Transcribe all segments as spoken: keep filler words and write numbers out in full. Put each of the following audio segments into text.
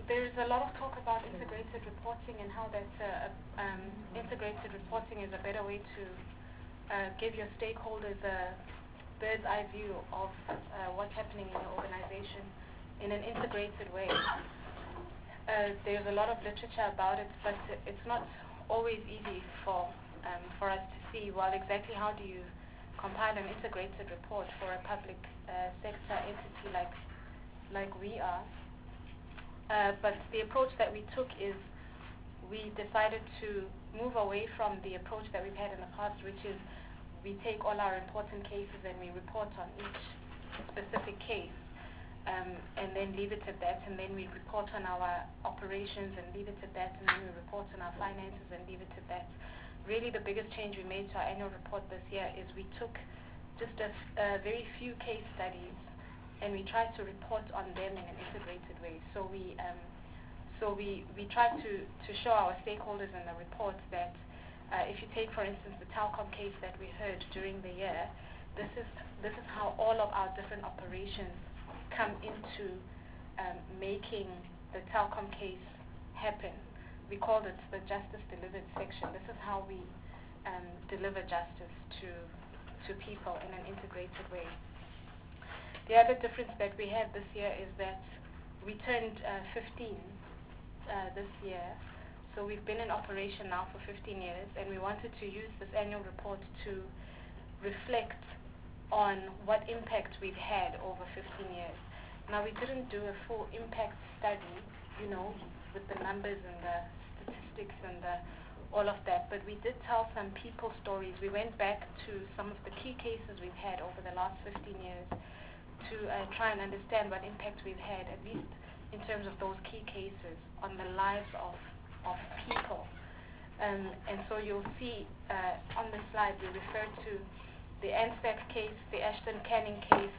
there is a lot of talk about integrated reporting and how that uh, um, integrated reporting is a better way to uh, give your stakeholders a bird's eye view of uh, what's happening in your organization in an integrated way. Uh, there's a lot of literature about it, but it's not always easy for um, for us to see, well, exactly how do you compile an integrated report for a public uh, sector entity like like we are. Uh, but the approach that we took is we decided to move away from the approach that we've had in the past, which is we take all our important cases and we report on each specific case, um, and then leave it at that, and then we report on our operations and leave it at that, and then we report on our finances and leave it at that. Really the biggest change we made to our annual report this year is we took just a, a very few case studies and we try to report on them in an integrated way. So we um, so we, we try to, to show our stakeholders in the report that uh, if you take, for instance, the Telkom case that we heard during the year, this is this is how all of our different operations come into um, making the Telkom case happen. We called it the Justice Delivered section. This is how we um, deliver justice to to people in an integrated way. The other difference that we had this year is that we turned uh, fifteen uh, this year. So we've been in operation now for fifteen years, and we wanted to use this annual report to reflect on what impact we've had over fifteen years. Now, we didn't do a full impact study, you know, with the numbers and the statistics and the, all of that, but we did tell some people stories. We went back to some of the key cases we've had over the last fifteen years to uh, try and understand what impact we've had, at least in terms of those key cases, on the lives of, of people. Um, and so you'll see uh, on the slide we refer to the ANSTAC case, the Ashton Canning case,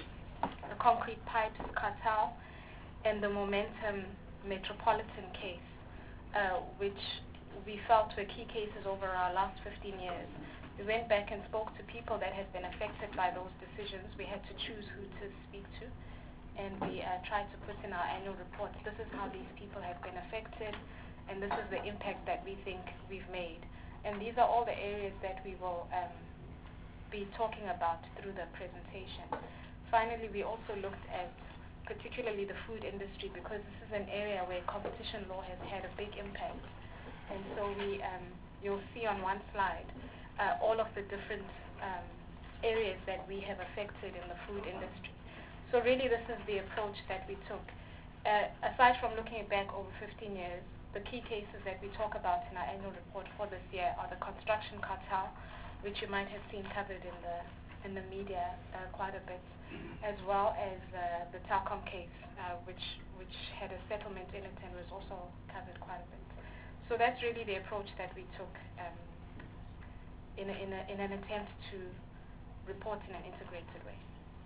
the Concrete Pipes cartel, and the Momentum Metropolitan case, uh, which we felt were key cases over our last fifteen years. We went back and spoke to people that had been affected by those decisions. We had to choose who to speak to, and we uh, tried to put in our annual report, this is how these people have been affected, and this is the impact that we think we've made. And these are all the areas that we will um, be talking about through the presentation. Finally, we also looked at particularly the food industry, because this is an area where competition law has had a big impact. And so we, um, you'll see on one slide uh, all of the different um, areas that we have affected in the food industry. So really this is the approach that we took. Uh, aside from looking back over fifteen years, the key cases that we talk about in our annual report for this year are the construction cartel, which you might have seen covered in the in the media uh, quite a bit, as well as uh, the Telkom case, uh, which which had a settlement in it and was also covered quite a bit. So that's really the approach that we took um, in, a, in, a, in an attempt to report in an integrated way.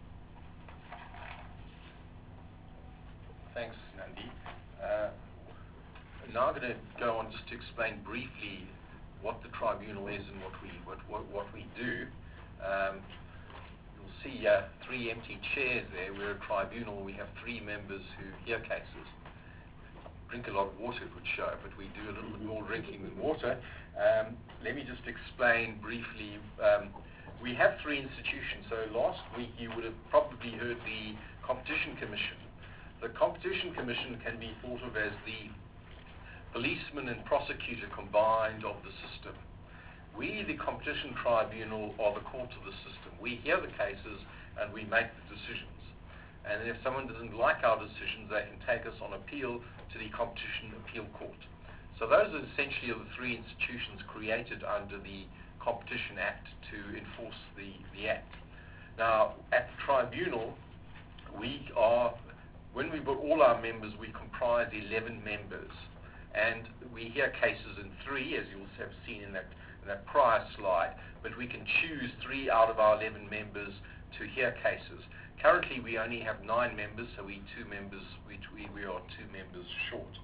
Thanks, Nandi. Uh, now I'm going to go on just to explain briefly what the tribunal is and what we what what, what we do. Um, you'll see uh, three empty chairs there. We're a tribunal. We have three members who hear cases. Drink a lot of water, it would show, but we do a little bit more drinking than water. Um, let me just explain briefly. Um, we have three institutions. So last week you would have probably heard the Competition Commission. The Competition Commission can be thought of as the policeman and prosecutor combined of the system. We, the Competition Tribunal, are the court of the system. We hear the cases and we make the decisions. And if someone doesn't like our decisions, they can take us on appeal to the Competition Appeal Court. So those are essentially the three institutions created under the Competition Act to enforce the, the Act. Now, at the tribunal, we are, when we put all our members, we comprise eleven members. And we hear cases in three, as you'll have seen in that, in that prior slide, but we can choose three out of our eleven members to hear cases. Currently, we only have nine members, so we two members, we, we, we are two members short.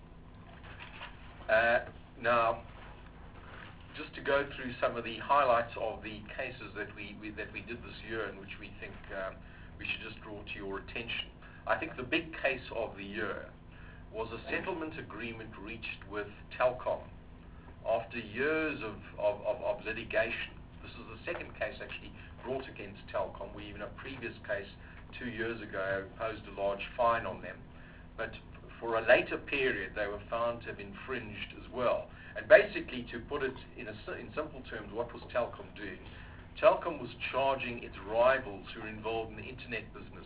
Uh, now, just to go through some of the highlights of the cases that we, we that we did this year, and which we think um, we should just draw to your attention. I think the big case of the year was a settlement agreement reached with Telkom after years of, of, of, of litigation. This is the second case actually brought against Telkom. We even a previous case two years ago imposed a large fine on them. But for a later period, they were found to have infringed as well. And basically, to put it in, a, in simple terms, what was Telkom doing? Telkom was charging its rivals who were involved in the internet business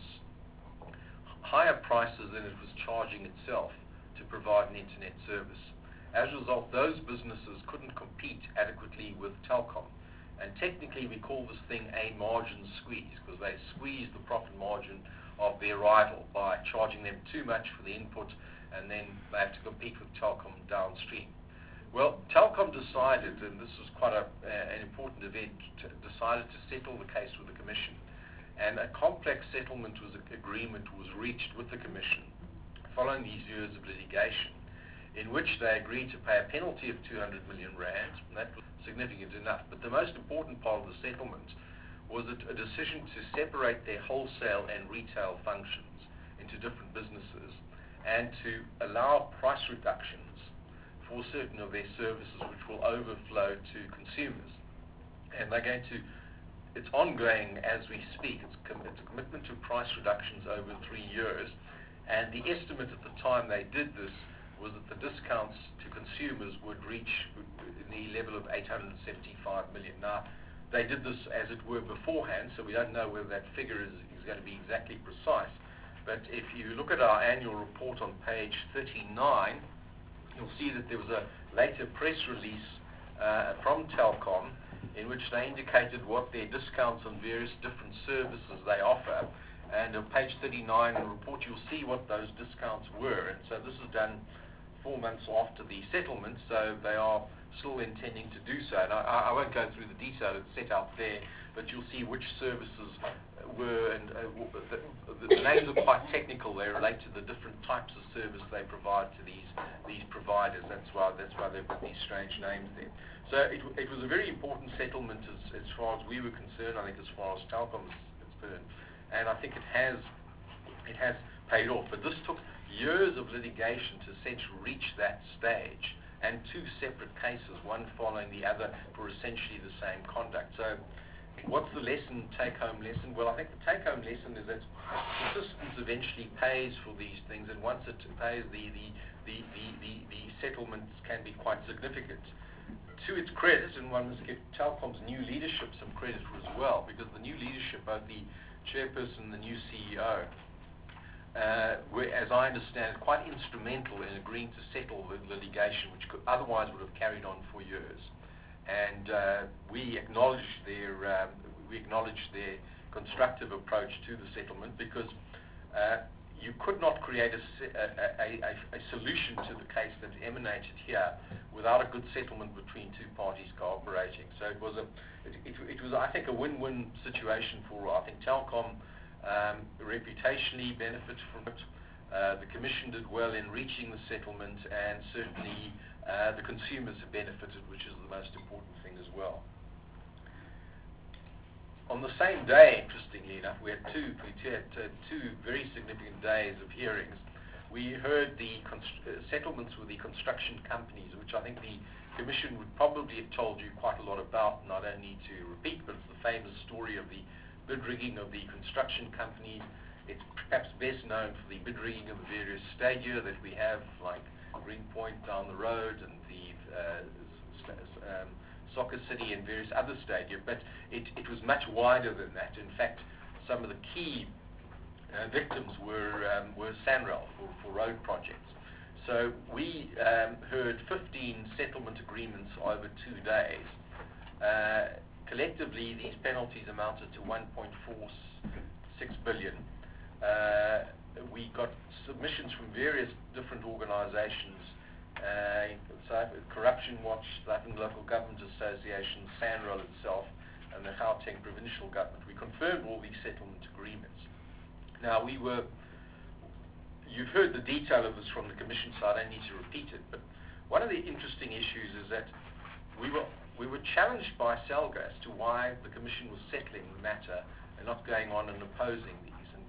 higher prices than it was charging itself to provide an internet service. As a result, those businesses couldn't compete adequately with Telkom. And technically, we call this thing a margin squeeze, because they squeeze the profit margin of their rival by charging them too much for the input, and then they have to compete with Telkom downstream. Well, Telkom decided, and this was quite a, uh, an important event, to, decided to settle the case with the Commission. And a complex settlement was, agreement was reached with the Commission following these years of litigation, in which they agreed to pay a penalty of two hundred million rand, and that was significant enough. But the most important part of the settlement was a, a decision to separate their wholesale and retail functions into different businesses and to allow price reductions for certain of their services which will overflow to consumers. And they're going to, it's ongoing as we speak. It's, com it's a commitment to price reductions over three years. And the estimate at the time they did this was that the discounts to consumers would reach the level of eight hundred seventy-five million. Now, they did this as it were beforehand, so we don't know whether that figure is, is going to be exactly precise. But if you look at our annual report on page thirty-nine, you'll see that there was a later press release uh, from Telkom in which they indicated what their discounts on various different services they offer. And on page thirty-nine in the report, you'll see what those discounts were. And so this is done four months after the settlement, so they are still intending to do so. And I, I won't go through the detail, it's set out there, but you'll see which services were, and uh, the, the, the names are quite technical. They relate to the different types of service they provide to these these providers. That's why that's why they've got these strange names there. So it, it was a very important settlement as, as far as we were concerned. I think as far as Telkom is concerned, and I think it has it has paid off. But this took years of litigation to essentially reach that stage, and two separate cases, one following the other, for essentially the same conduct. So what's the lesson, take-home lesson? Well, I think the take-home lesson is that persistence eventually pays for these things, and once it pays, the, the, the, the, the, the settlements can be quite significant. To its credit, and one must give Telkom's new leadership some credit for as well, because the new leadership, both the chairperson and the new C E O, Uh, were, as I understand, quite instrumental in agreeing to settle the litigation, which could otherwise would have carried on for years. And uh, we acknowledge their um, we acknowledge their constructive approach to the settlement, because uh, you could not create a, a, a, a solution to the case that emanated here without a good settlement between two parties cooperating. So it was a it, it, it was I think a win-win situation for I think Telkom. Um, reputationally benefits from it. Uh, the Commission did well in reaching the settlement, and certainly uh, the consumers have benefited, which is the most important thing as well. On the same day, interestingly enough, we had two, we had uh, two very significant days of hearings. We heard the uh, settlements with the construction companies, which I think the Commission would probably have told you quite a lot about, and I don't need to repeat, but it's the famous story of the bid rigging of the construction companies. It's perhaps best known for the bid rigging of the various stadia that we have, like Greenpoint down the road and the uh, um, Soccer City and various other stadia, but it, it was much wider than that. In fact, some of the key uh, victims were, um, were SANRAL for, for road projects. So we um, heard fifteen settlement agreements over two days. Uh, Collectively, these penalties amounted to one point four six billion. Uh, we got submissions from various different organizations, uh, Corruption Watch, South African Local Government Association, SANRAL itself, and the Gauteng Provincial Government. We confirmed all these settlement agreements. Now, we were, you've heard the detail of this from the Commission, so I don't need to repeat it, but one of the interesting issues is that we were We were challenged by SALGA as to why the Commission was settling the matter and not going on and opposing these. And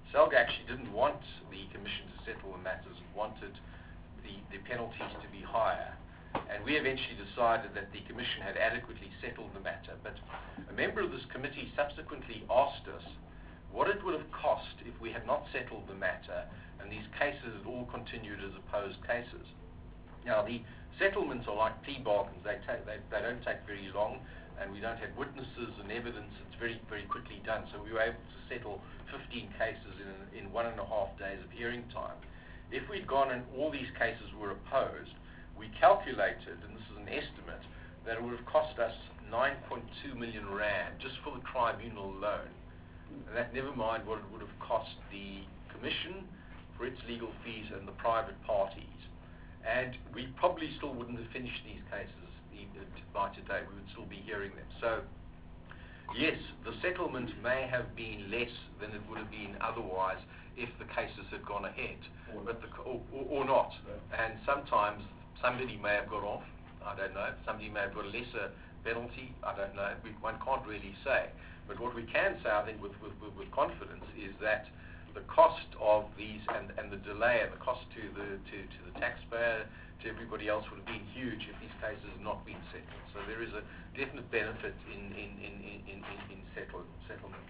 SELGA actually didn't want the Commission to settle the matters, it wanted the, the penalties to be higher. And we eventually decided that the Commission had adequately settled the matter. But a member of this committee subsequently asked us what it would have cost if we had not settled the matter and these cases had all continued as opposed cases. Now, the settlements are like plea bargains. They, take, they, they don't take very long, and we don't have witnesses and evidence. It's very, very quickly done. So we were able to settle fifteen cases in, in one and a half days of hearing time. If we'd gone and all these cases were opposed, we calculated, and this is an estimate, that it would have cost us nine point two million rand just for the tribunal alone. And that never mind what it would have cost the Commission for its legal fees and the private parties. And we probably still wouldn't have finished these cases by today. We would still be hearing them. So, yes, the settlement may have been less than it would have been otherwise if the cases had gone ahead, but the, or, or, or not. And sometimes somebody may have got off, I don't know. Somebody may have got a lesser penalty, I don't know. We, one can't really say. But what we can say, I think, with, with, with confidence is that the cost of these and, and the delay and the cost to the to, to the taxpayer, to everybody else, would have been huge if these cases had not been settled. So there is a definite benefit in in in in, in, in settle, settlement.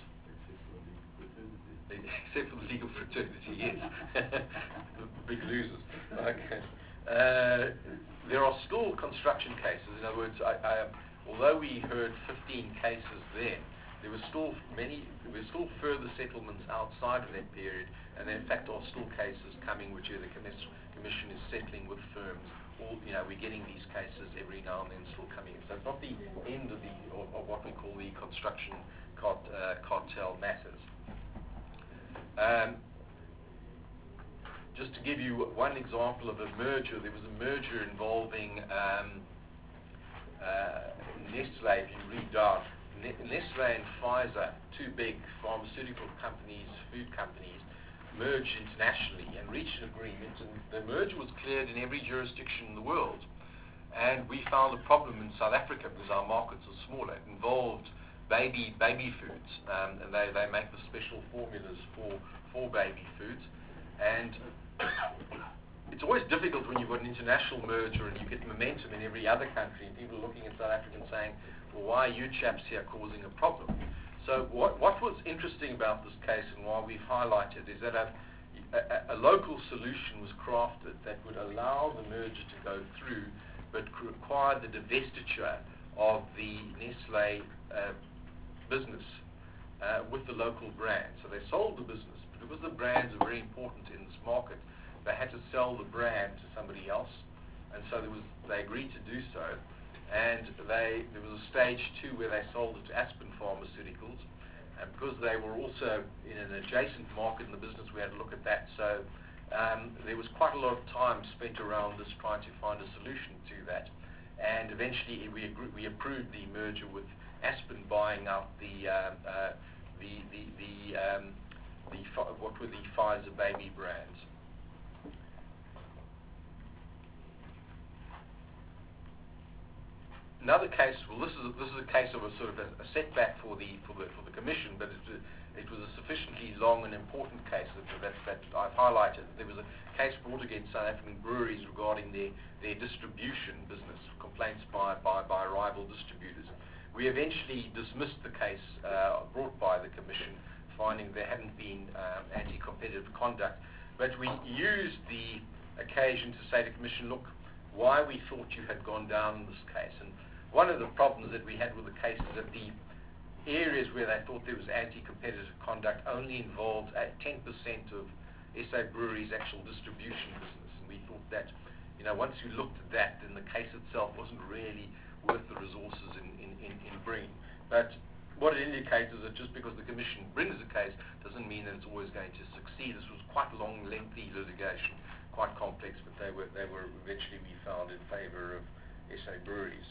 Except for the legal fraternity, yes. The big losers. Okay. Uh, there are still construction cases. In other words, I, I, although we heard fifteen cases then, there were still many, there were still further settlements outside of that period, and there in fact are still cases coming which the Commission is settling with firms. All, you know, we're getting these cases every now and then still coming in. So it's not the end of the of, of what we call the construction cart, uh, cartel matters. Um, just to give you one example of a merger, there was a merger involving um, uh, Nestlé. If you read down, Nestlé and Pfizer, two big pharmaceutical companies, food companies, merged internationally and reached an agreement, and the merger was cleared in every jurisdiction in the world. And we found a problem in South Africa because our markets are smaller. It involved baby baby foods, um, and they, they make the special formulas for, for baby foods. And it's always difficult when you've got an international merger and you get momentum in every other country, and people are looking at South Africa and saying, well, why are you chaps here causing a problem? So what, what was interesting about this case, and why we've highlighted, is that a, a, a local solution was crafted that would allow the merger to go through, but required the divestiture of the Nestlé uh, business uh, with the local brand. So they sold the business, but because the brands are very important in this market, they had to sell the brand to somebody else, and so there was, they agreed to do so. And they, there was a stage two where they sold it to Aspen Pharmaceuticals, and because they were also in an adjacent market in the business, we had to look at that. So um, there was quite a lot of time spent around this trying to find a solution to that, and eventually we agreed, we approved the merger with Aspen buying out the uh, uh, the the the, um, the what were the Pfizer baby brands. Another case, well, this is a, this is a case of a sort of a, a setback for the for the for the Commission, but it, it was a sufficiently long and important case that, that that I've highlighted. There was a case brought against South African breweries regarding their their distribution business, complaints by by, by rival distributors. We eventually dismissed the case uh, brought by the Commission, finding there hadn't been um, anti-competitive conduct, but we used the occasion to say to the Commission, look, why we thought you had gone down in this case. And one of the problems that we had with the case is that the areas where they thought there was anti-competitive conduct only involved ten percent of S A Brewery's actual distribution business. And we thought that, you know, once you looked at that, then the case itself wasn't really worth the resources in, in, in, in bringing. But what it indicates is that just because the Commission brings a case doesn't mean that it's always going to succeed. This was quite long, lengthy litigation, quite complex, but they were, they were eventually, we found, in favour of S A Breweries.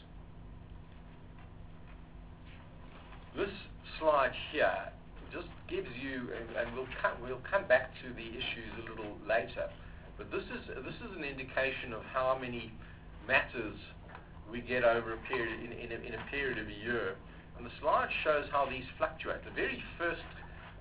This slide here just gives you, and, and we'll come, we'll come back to the issues a little later, but this is this is an indication of how many matters we get over a period in, in, a, in a period of a year. And the slide shows how these fluctuate. The very first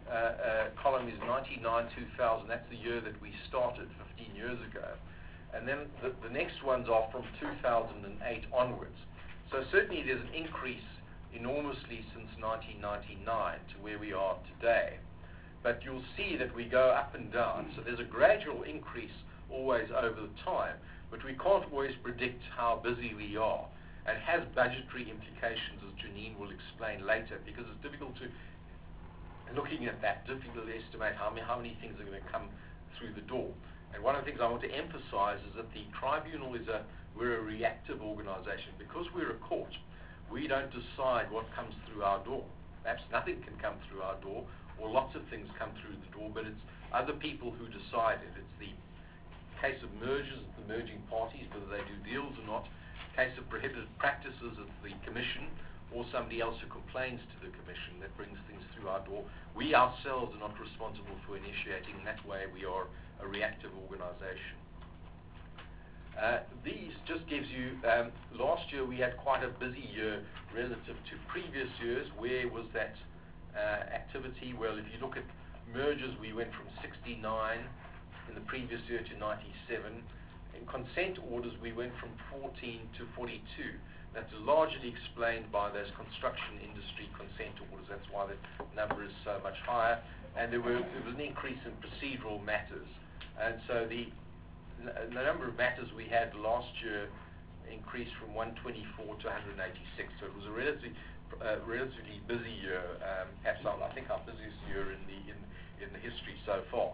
uh, uh, column is ninety-nine, two thousand. That's the year that we started fifteen years ago. And then the, the next ones are from two thousand eight onwards. So certainly there's an increase enormously since nineteen ninety-nine to where we are today. But you'll see that we go up and down. So there's a gradual increase always over the time, but we can't always predict how busy we are. And it has budgetary implications, as Janine will explain later, because it's difficult to, looking at that, difficult to estimate how many, how many things are going to come through the door. And one of the things I want to emphasize is that the tribunal is a, we're a reactive organization. Because we're a court, we don't decide what comes through our door. Perhaps nothing can come through our door, or lots of things come through the door, but it's other people who decide it. It's the case of mergers, it's the merging parties, whether they do deals or not. Case of prohibited practices, it's the commission or somebody else who complains to the commission that brings things through our door. We ourselves are not responsible for initiating. In that way, we are a reactive organization. Uh, these just gives you, um, last year we had quite a busy year relative to previous years. Where was that uh, activity? Well, if you look at mergers, we went from sixty-nine in the previous year to ninety-seven. In consent orders, we went from fourteen to forty-two. That's largely explained by those construction industry consent orders. That's why the number is so much higher. And there, were, there was an increase in procedural matters. And so the, the number of matters we had last year increased from one twenty-four to one hundred eighty-six. So it was a relatively, uh, relatively busy year. Um, perhaps our, I think our busiest year in the, in, in the history so far.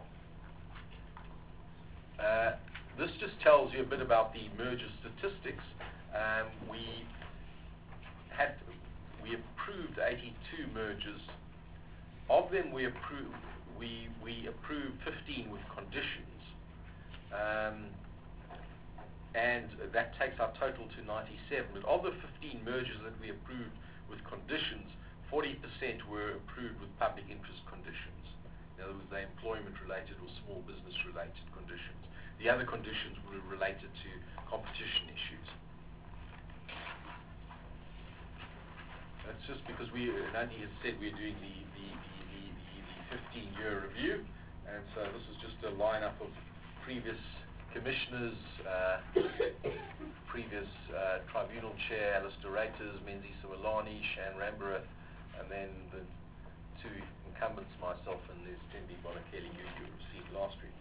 Uh, this just tells you a bit about the merger statistics. Um, we had we approved eighty-two mergers. Of them, we approved we we approved fifteen with conditions, um, and that takes our total to ninety-seven. But of the fifteen mergers that we approved with conditions, forty percent were approved with public interest conditions. In other words, they employment-related or small business-related conditions. The other conditions were related to competition issues. That's just because we, Nandi has said we're doing the, the, the, the, the fifteen-year review, and so this is just a lineup of previous commissioners, uh, previous uh, tribunal chair, Alistair Reiters, Menzi Siwalani, Shan Rambarath, and then the two incumbents, myself and there's Tendi Bonakeli, who you received last week.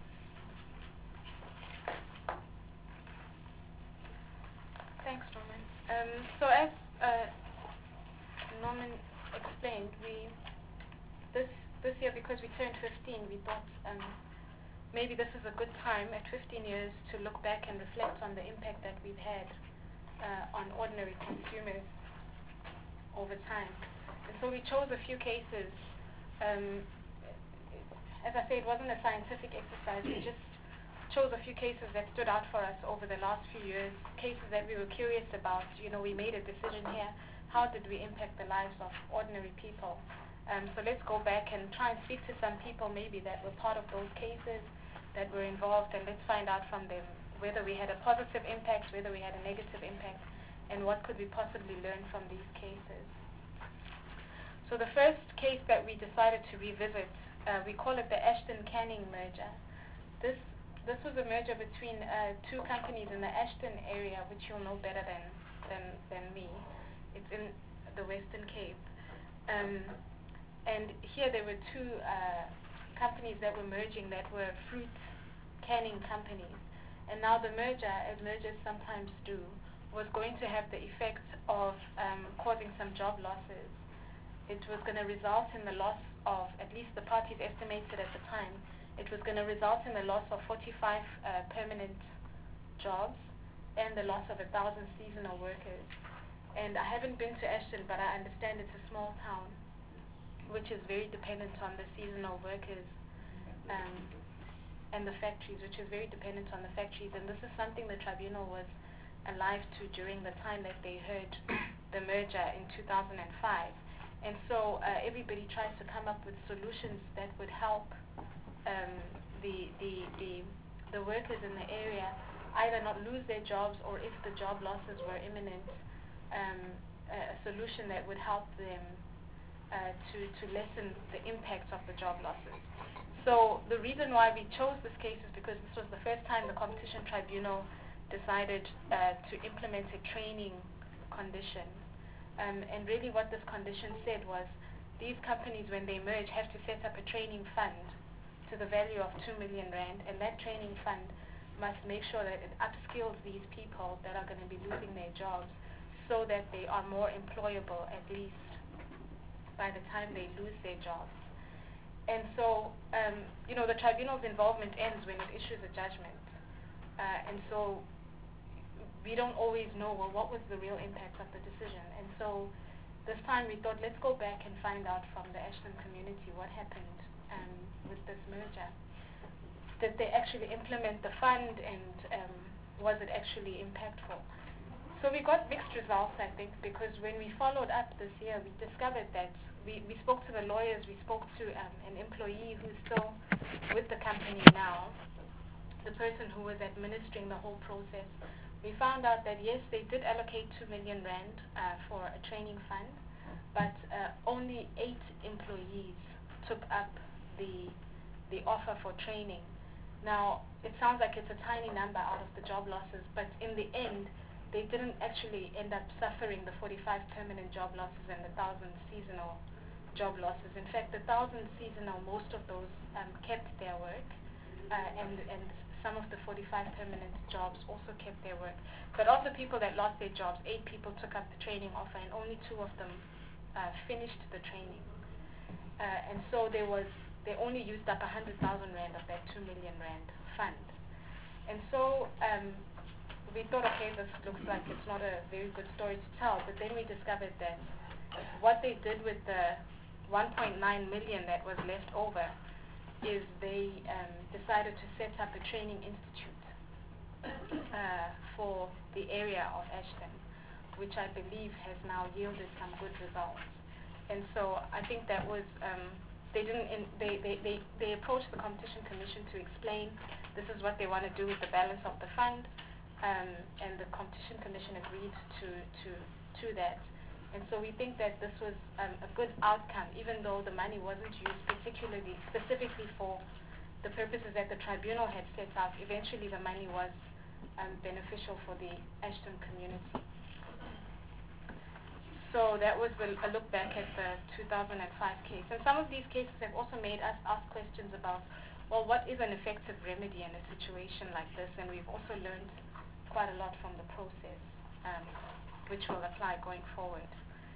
Thanks, Norman. Um, so as uh, Norman explained, we this this year, because we turned fifteen, we thought um, maybe this is a good time at fifteen years to look back and reflect on the impact that we've had uh, on ordinary consumers over time. And so we chose a few cases. Um, as I say, it wasn't a scientific exercise. We just chose a few cases that stood out for us over the last few years, cases that we were curious about. You know, we made a decision here. How did we impact the lives of ordinary people? Um, so let's go back and try and speak to some people maybe that were part of those cases, that were involved, and let's find out from them whether we had a positive impact, whether we had a negative impact, and what could we possibly learn from these cases. So the first case that we decided to revisit, uh, we call it the Ashton-Canning merger. This This was a merger between uh, two companies in the Ashton area, which you'll know better than, than, than me. It's in the Western Cape. Um, and here there were two uh, companies that were merging that were fruit canning companies. And now the merger, as mergers sometimes do, was going to have the effect of um, causing some job losses. It was going to result in the loss of, at least the parties estimated at the time, it was going to result in the loss of forty-five uh, permanent jobs and the loss of a thousand seasonal workers. And I haven't been to Ashton, but I understand it's a small town, which is very dependent on the seasonal workers um, and the factories, which is very dependent on the factories. And this is something the tribunal was alive to during the time that they heard the merger in two thousand five. And so uh, everybody tries to come up with solutions that would help Um, the, the, the, the workers in the area either not lose their jobs, or if the job losses were imminent, um, a, a solution that would help them uh, to, to lessen the impact of the job losses. So the reason why we chose this case is because this was the first time the Competition Tribunal decided uh, to implement a training condition. Um, and really what this condition said was these companies, when they merge, have to set up a training fund to the value of two million rand, and that training fund must make sure that it upskills these people that are going to be losing their jobs so that they are more employable at least by the time they lose their jobs. And so, um, you know, the tribunal's involvement ends when it issues a judgment. Uh, and so we don't always know, well, what was the real impact of the decision. And so this time we thought, let's go back and find out from the Ashton community what happened um, with this merger. Did they actually implement the fund, and um, was it actually impactful? So we got mixed results, I think, because when we followed up this year, we discovered that we, we spoke to the lawyers, we spoke to um, an employee who's still with the company now, the person who was administering the whole process. We found out that yes, they did allocate two million rand uh, for a training fund, but uh, only eight employees took up the the offer for training. Now, it sounds like it's a tiny number out of the job losses, but in the end, they didn't actually end up suffering the forty-five permanent job losses and the one thousand seasonal job losses. In fact, the one thousand seasonal, most of those um, kept their work, uh, and, and some of the forty-five permanent jobs also kept their work. But of the people that lost their jobs, eight people took up the training offer, and only two of them uh, finished the training. Uh, and so there was, they only used up one hundred thousand rand of that two million rand fund. And so um, we thought, okay, this looks like it's not a very good story to tell, but then we discovered that what they did with the one point nine million that was left over is they um, decided to set up a training institute uh, for the area of Ashton, which I believe has now yielded some good results. And so I think that was, um, they didn't, in, they, they, they, they approached the Competition Commission to explain this is what they want to do with the balance of the fund, um, and the Competition Commission agreed to, to, to that. And so we think that this was um, a good outcome, even though the money wasn't used particularly, specifically for the purposes that the tribunal had set out. Eventually the money was um, beneficial for the Ashton community. So that was a, a look back at the two thousand five case. And some of these cases have also made us ask questions about, well, what is an effective remedy in a situation like this? And we've also learned quite a lot from the process, um, which will apply going forward.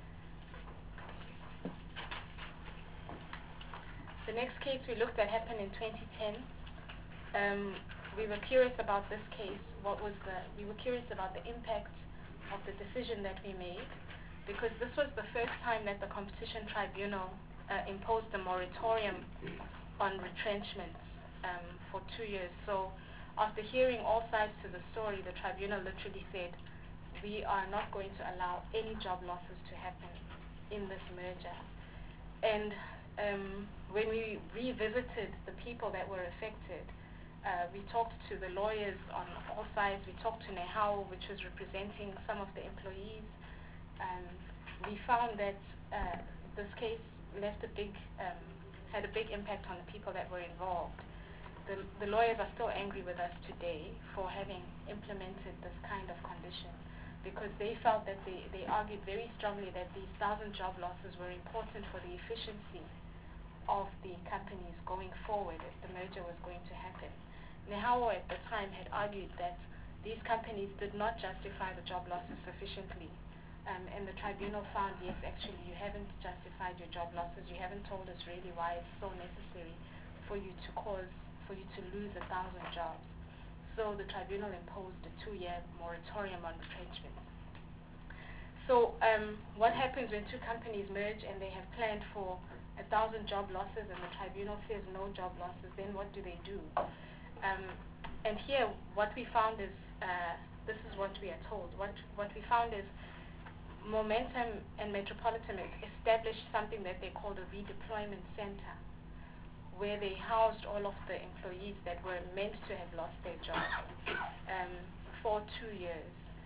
The next case we looked at happened in twenty ten. Um, we were curious about this case. What was the? We were curious about the impact of the decision that we made, because this was the first time that the Competition Tribunal uh, imposed a moratorium on retrenchments um, for two years. So, after hearing all sides to the story, the tribunal literally said, "We are not going to allow any job losses to happen in this merger." And um, when we revisited the people that were affected, uh, we talked to the lawyers on all sides. We talked to NEHAWU, which was representing some of the employees. Um, we found that uh, this case left a big, um, had a big impact on the people that were involved. The, the lawyers are still angry with us today for having implemented this kind of condition, because they felt that they, they argued very strongly that these thousand job losses were important for the efficiency of the companies going forward if the merger was going to happen. NEHAWU at the time had argued that these companies did not justify the job losses sufficiently, um, and the tribunal found, yes, actually you haven't justified your job losses, you haven't told us really why it's so necessary for you to cause, for you to lose a thousand jobs. So the tribunal imposed a two-year moratorium on retrenchment. So um, what happens when two companies merge and they have planned for a thousand job losses and the tribunal says no job losses? Then what do they do? Um, and here what we found is, uh, this is what we are told. What, what we found is Momentum and Metropolitan established something that they called a redeployment center, where they housed all of the employees that were meant to have lost their jobs um, for two years.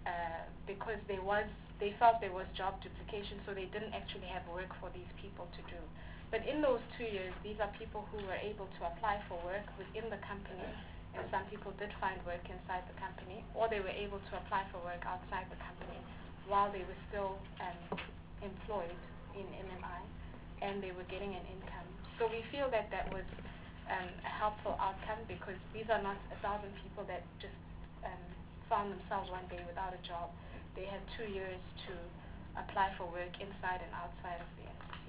uh, because there was, they felt there was job duplication, so they didn't actually have work for these people to do. But in those two years, these are people who were able to apply for work within the company, and some people did find work inside the company, or they were able to apply for work outside the company while they were still um, employed in M M I, and they were getting an income. So we feel that that was um, a helpful outcome, because these are not a thousand people that just um, found themselves one day without a job. They had two years to apply for work inside and outside of the entity.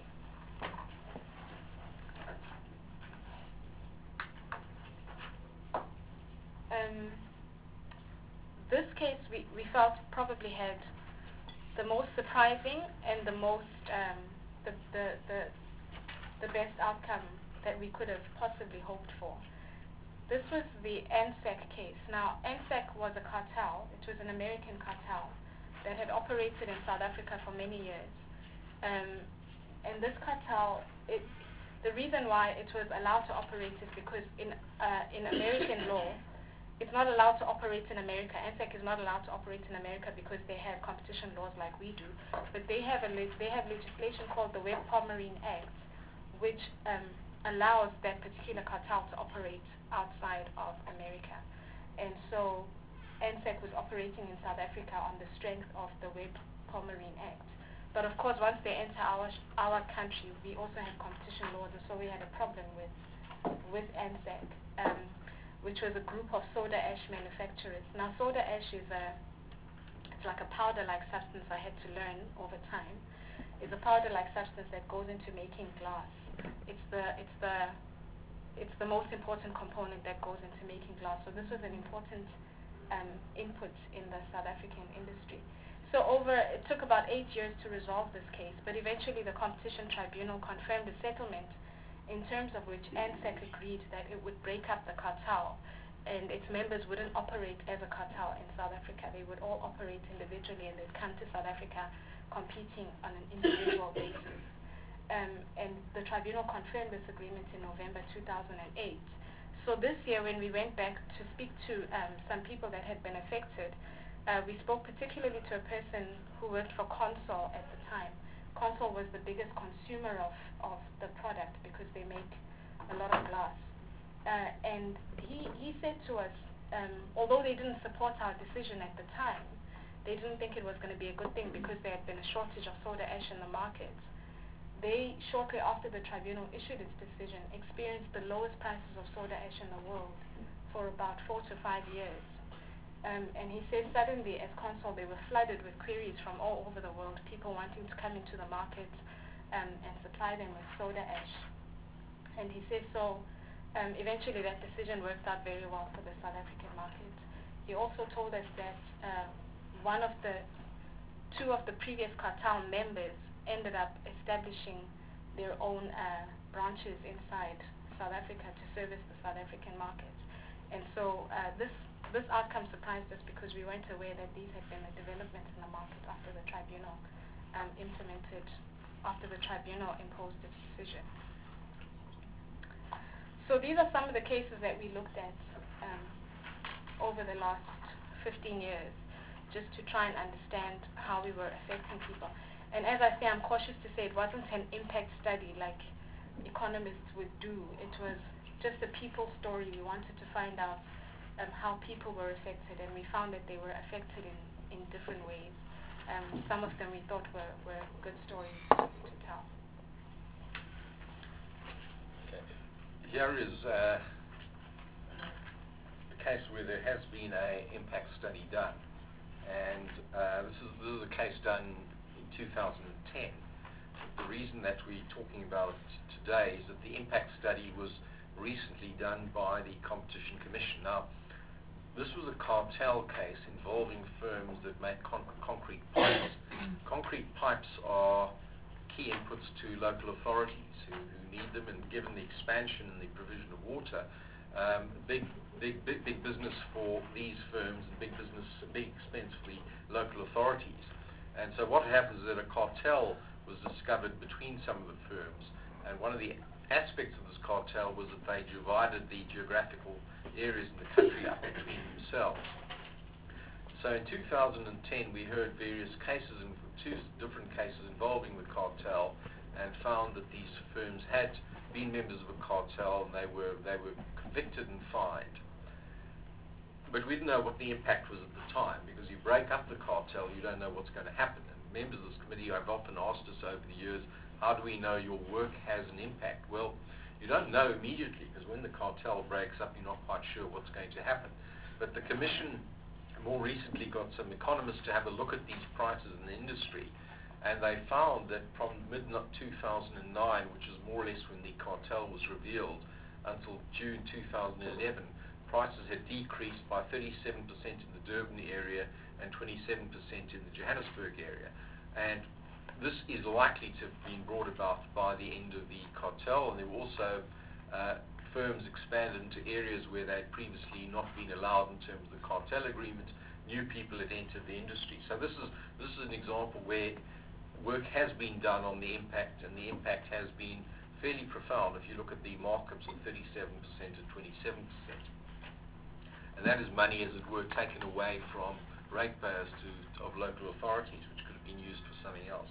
Um, this case we, we felt probably had the most surprising and the most um, the, the, the, the best outcome that we could have possibly hoped for. This was the ANZAC case. Now, ANZAC was a cartel. It was an American cartel that had operated in South Africa for many years. Um, and this cartel, it, the reason why it was allowed to operate is because in, uh, in American law, it's not allowed to operate in America. ANZAC is not allowed to operate in America because they have competition laws like we do. But they have, a le they have legislation called the Webb-Pomerene Act, which um, allows that particular cartel to operate outside of America. And so ANZAC was operating in South Africa on the strength of the Webb-Pomerene Act. But of course, once they enter our, our country, we also have competition laws, and so we had a problem with, with ANZAC. Um, which was a group of soda ash manufacturers. Now, soda ash is a, it's like a powder-like substance I had to learn over time. It's a powder-like substance that goes into making glass. It's the, it's the, it's the most important component that goes into making glass. So this was an important um, input in the South African industry. So over, it took about eight years to resolve this case, but eventually the Competition Tribunal confirmed a settlement in terms of which ANZAC agreed that it would break up the cartel and its members wouldn't operate as a cartel in South Africa. They would all operate individually, and they'd come to South Africa competing on an individual basis. Um, and the tribunal confirmed this agreement in November two thousand eight. So this year, when we went back to speak to um, some people that had been affected, uh, we spoke particularly to a person who worked for Consol at the time. Consol was the biggest consumer of, of the product because they make a lot of glass. Uh, and he, he said to us, um, although they didn't support our decision at the time, they didn't think it was going to be a good thing because there had been a shortage of soda ash in the market. They, shortly after the tribunal issued its decision, experienced the lowest prices of soda ash in the world for about four to five years. Um, and he said suddenly, as Consol, they were flooded with queries from all over the world, people wanting to come into the market um, and supply them with soda ash. And he said so, um, eventually that decision worked out very well for the South African market. He also told us that uh, one of the, two of the previous cartel members ended up establishing their own uh, branches inside South Africa to service the South African market. And so uh, this This outcome surprised us because we weren't aware that these had been a development in the market after the tribunal um, implemented, after the tribunal imposed its decision. So these are some of the cases that we looked at um, over the last fifteen years, just to try and understand how we were affecting people. And as I say, I'm cautious to say it wasn't an impact study like economists would do. It was just a people story. We wanted to find out Um, how people were affected, and we found that they were affected in, in different ways. Um, some of them we thought were, were good stories to tell. Okay. Here is uh, a case where there has been an impact study done, and uh, this, is, this is a case done in two thousand ten. The reason that we're talking about it today is that the impact study was recently done by the Competition Commission. Now, this was a cartel case involving firms that make con concrete pipes. Concrete pipes are key inputs to local authorities who, who need them, and given the expansion and the provision of water, um, big, big, big, big business for these firms and big business, big expense for the local authorities. And so what happens is that a cartel was discovered between some of the firms, and one of the aspects of this cartel was that they divided the geographical areas in the country up between themselves. So in two thousand ten, we heard various cases, in two different cases involving the cartel, and found that these firms had been members of a cartel, and they were they were convicted and fined. But we didn't know what the impact was at the time, because you break up the cartel, you don't know what's going to happen. And members of this committee have often asked us over the years, how do we know your work has an impact? Well, you don't know immediately, because when the cartel breaks up, you're not quite sure what's going to happen. But the Commission more recently got some economists to have a look at these prices in the industry, and they found that from mid two thousand nine, which is more or less when the cartel was revealed, until June two thousand eleven, prices had decreased by thirty-seven percent in the Durban area and twenty-seven percent in the Johannesburg area. And this is likely to have been brought about by the end of the cartel, and there were also uh, firms expanded into areas where they had previously not been allowed in terms of the cartel agreement. New people had entered the industry. So this is, this is an example where work has been done on the impact, and the impact has been fairly profound if you look at the markups of thirty-seven percent and twenty-seven percent. And that is money, as it were, taken away from ratepayers to, of local authorities, which could have been used for something else.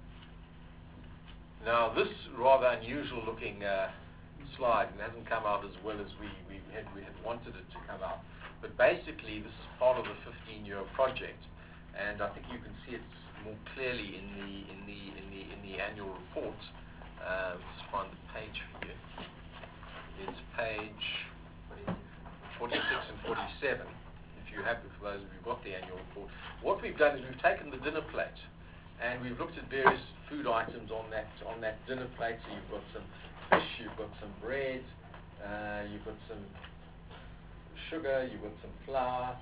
Now, this rather unusual looking uh, slide, and hasn't come out as well as we, we, had, we had wanted it to come out. But basically, this is part of the fifteen-year project, and I think you can see it more clearly in the in the in the in the annual report. Uh, let's find the page for you. It's page forty-six and forty-seven. If you have, for those of you who've got the annual report, what we've done is we've taken the dinner plate, and we've looked at various food items on that on that dinner plate. So you've got some fish, you've got some bread, uh, you've got some sugar, you've got some flour,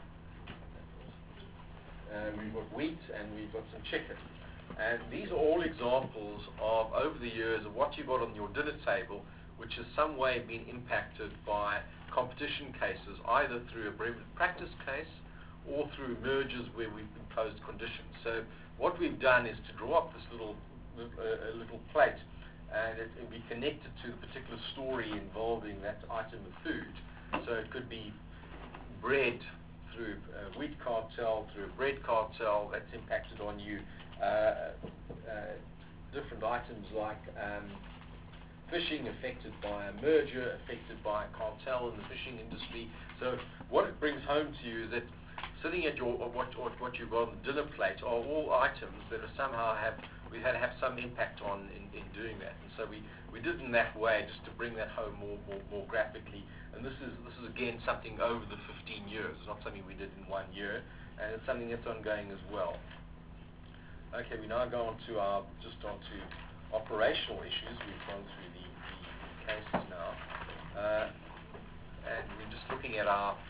and we've got wheat, and we've got some chicken. And these are all examples of, over the years, of what you've got on your dinner table, which has some way been impacted by competition cases, either through a brevet practice case or through mergers where we've imposed conditions. So what we've done is to draw up this little uh, little plate, and it will be connected to the particular story involving that item of food. So it could be bread through a wheat cartel, through a bread cartel, that's impacted on you. Uh, uh, different items like um, fishing affected by a merger, affected by a cartel in the fishing industry. So what it brings home to you is that sitting at your what, what, what you've got on the dinner plate are all items that are somehow have we had to have some impact on in, in doing that. And so we, we did it in that way just to bring that home more, more, more graphically. And this is this is again something over the fifteen years. It's not something we did in one year, and it's something that's ongoing as well. Okay, we now go on to our just on to operational issues. We've gone through the, the cases now, uh, and we're just looking at our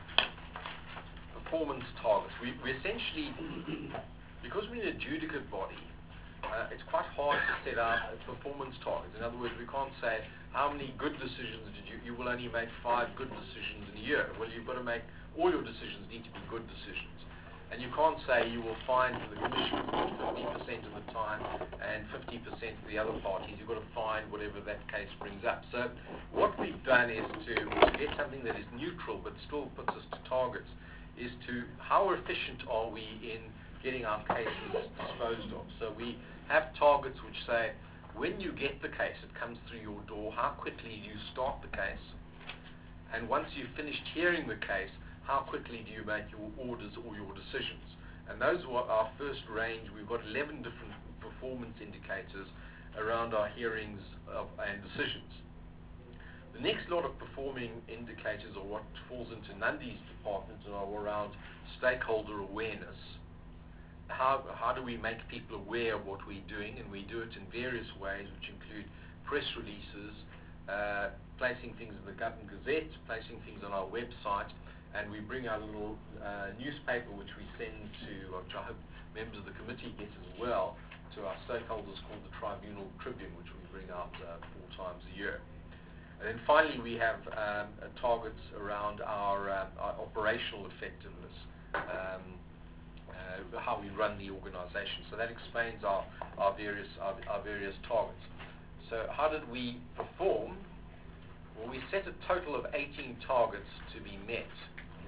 performance targets. We, we essentially, because we're an adjudicate body, uh, it's quite hard to set out performance targets. In other words, we can't say how many good decisions did you, you will only make five good decisions in a year. Well, you've got to make, all your decisions need to be good decisions. And you can't say you will find the Commission fifty percent of the time and fifty percent for the other parties. You've got to find whatever that case brings up. So what we've done is to, to get something that is neutral but still puts us to targets, is to how efficient are we in getting our cases disposed of. So we have targets which say, when you get the case, it comes through your door, how quickly do you start the case? And once you've finished hearing the case, how quickly do you make your orders or your decisions? And those were our first range. We've got eleven different performance indicators around our hearings of, and decisions. The next lot of performing indicators are what falls into Nandi's department and are around stakeholder awareness. How, how do we make people aware of what we're doing? And we do it in various ways, which include press releases, uh, placing things in the Government Gazette, placing things on our website, and we bring our little uh, newspaper, which we send to, which I hope members of the committee get as well, to our stakeholders, called the Tribunal Tribune, which we bring out uh, four times a year. And then finally, we have um, uh, targets around our, uh, our operational effectiveness, um, uh, how we run the organization. So that explains our, our, various, our, our various targets. So how did we perform? Well, we set a total of eighteen targets to be met.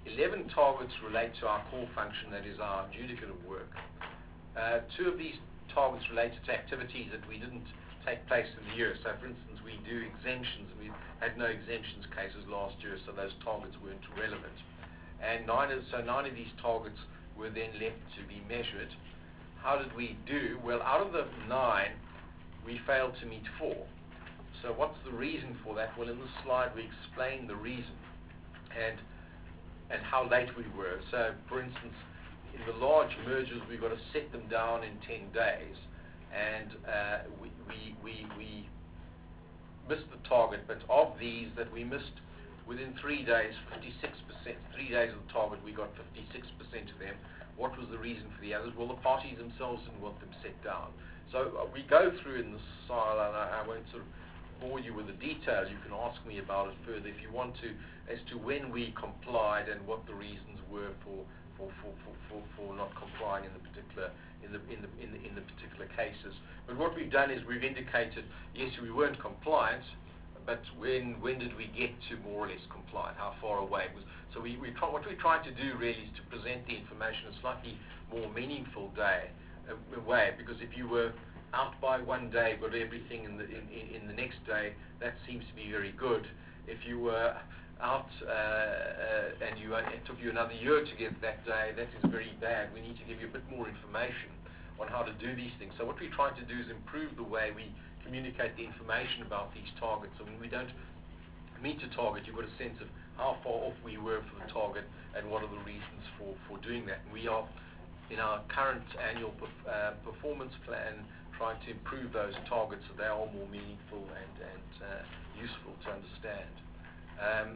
eleven targets relate to our core function, that is our adjudicative work. Uh, two of these targets related to activities that we didn't take place in the year. So, for instance, we do exemptions, and we had no exemptions cases last year, so those targets weren't relevant. And nine of, so nine of these targets were then left to be measured. How did we do? Well, out of the nine, we failed to meet four. So what's the reason for that? Well, in this slide, we explain the reason and and how late we were. So, for instance, in the large mergers, we've got to set them down in ten days. And uh, we, we, we, we missed the target, but of these that we missed within three days, fifty-six percent, three days of the target, we got fifty-six percent of them. What was the reason for the others? Well, the parties themselves didn't want them set down. So uh, we go through in this style, and I, I won't sort of bore you with the details. You can ask me about it further if you want to, as to when we complied and what the reasons were for for, for, for, for, for not complying in the particular in the in the in the in the particular cases. But what we've done is we've indicated, yes, we weren't compliant, but when when did we get to more or less compliant? How far away it was? So we, we try, what we try to do really is to present the information in a slightly more meaningful day uh, way, because if you were out by one day, got everything in the in, in, in the next day, that seems to be very good. If you were out uh, uh, and you uh, it took you another year to get that day, that is very bad. We need to give you a bit more information on how to do these things. So what we're trying to do is improve the way we communicate the information about these targets. So when we don't meet a target, you've got a sense of how far off we were from the target and what are the reasons for, for doing that. And we are, in our current annual perf uh, performance plan, trying to improve those targets so they are more meaningful and, and uh, useful to understand. Um,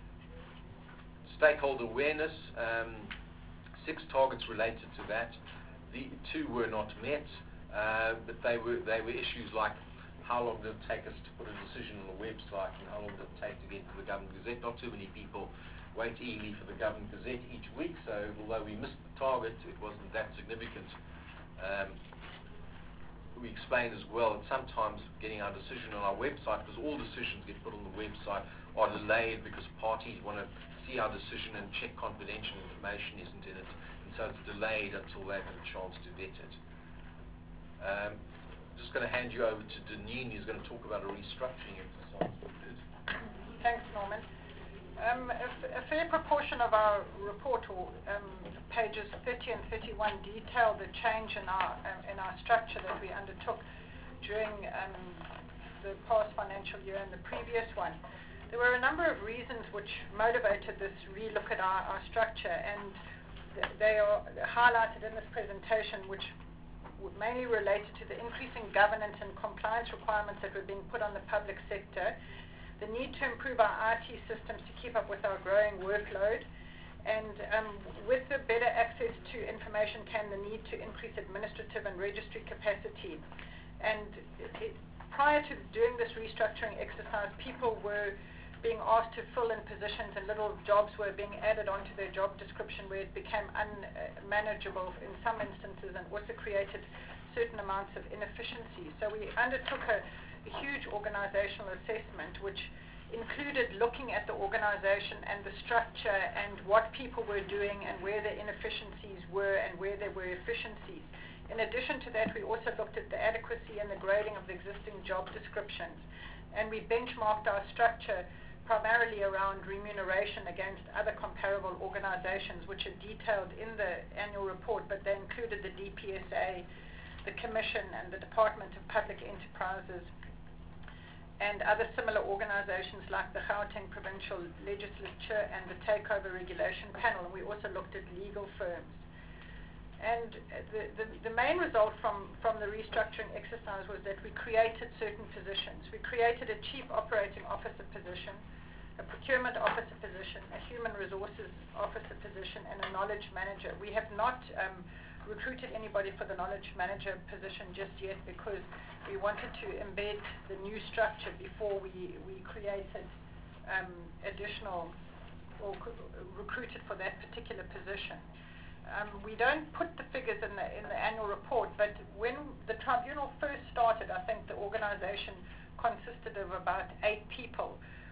stakeholder awareness, um, six targets related to that. The two were not met, uh, but they were they were issues like how long did it take us to put a decision on the website, and how long did it take to get to the Government Gazette. Not too many people wait eagerly for the Government Gazette each week, so although we missed the target, it wasn't that significant. Um, we explained as well that sometimes getting our decision on our website, because all decisions get put on the website, are delayed because parties want to see our decision and check confidential information isn't in it, and so it's delayed until they've had a chance to vet it. Um, I'm just going to hand you over to Deneen, who's going to talk about a restructuring exercise. Thanks, Norman. Um, a, a fair proportion of our report, or um, pages thirty and thirty-one, detail the change in our um, in our structure that we undertook during um, the past financial year and the previous one. There were a number of reasons which motivated this relook at our, our structure, and th they are highlighted in this presentation, which mainly related to the increasing governance and compliance requirements that were being put on the public sector, the need to improve our I T systems to keep up with our growing workload, and um, with the better access to information came the need to increase administrative and registry capacity. And it, it, prior to doing this restructuring exercise, people were being asked to fill in positions, and little jobs were being added onto their job description where it became unmanageable in some instances and also created certain amounts of inefficiency. So we undertook a, a huge organizational assessment which included looking at the organization and the structure and what people were doing and where the inefficiencies were and where there were efficiencies. In addition to that, we also looked at the adequacy and the grading of the existing job descriptions, and we benchmarked our structure primarily around remuneration against other comparable organizations, which are detailed in the annual report, but they included the D P S A, the Commission, and the Department of Public Enterprises, and other similar organizations like the Gauteng Provincial Legislature and the Takeover Regulation Panel. And we also looked at legal firms. And the, the, the main result from, from the restructuring exercise was that we created certain positions. We created a Chief Operating Officer position, a Procurement Officer position, a Human Resources Officer position, and a Knowledge Manager. We have not um, recruited anybody for the Knowledge Manager position just yet because we wanted to embed the new structure before we, we created um, additional or recruited for that particular position. Um, we don't put the figures in the, in the annual report, but when the tribunal first started, I think the organization consisted of about eight people,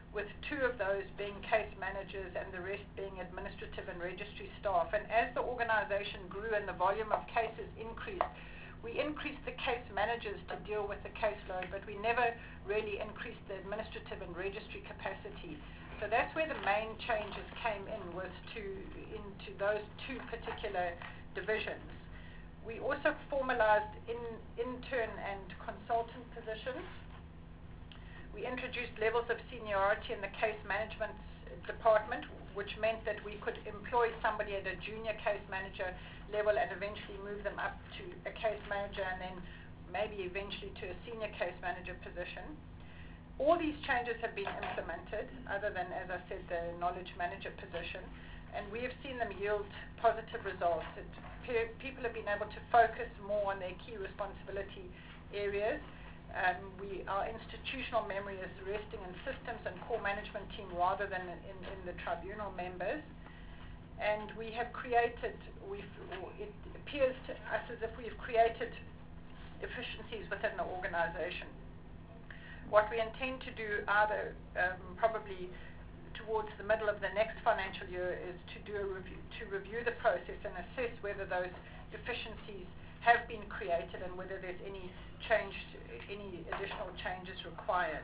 with two of those being case managers and the rest being administrative and registry staff. And as the organization grew and the volume of cases increased, we increased the case managers to deal with the caseload, but we never really increased the administrative and registry capacity. So that's where the main changes came in, was to into those two particular divisions. We also formalized in, intern and consultant positions. We introduced levels of seniority in the case management department, which meant that we could employ somebody at a junior case manager level and eventually move them up to a case manager and then maybe eventually to a senior case manager position. All these changes have been implemented, other than, as I said, the knowledge manager position, and we have seen them yield positive results. It, pe- people have been able to focus more on their key responsibility areas. Um, we, our institutional memory is resting in systems and core management team rather than in, in the tribunal members. And we have created, we've, it appears to us as if we have created efficiencies within the organization. What we intend to do either um, probably towards the middle of the next financial year is to do a review, to review the process and assess whether those efficiencies have been created and whether there's any change, any additional changes required.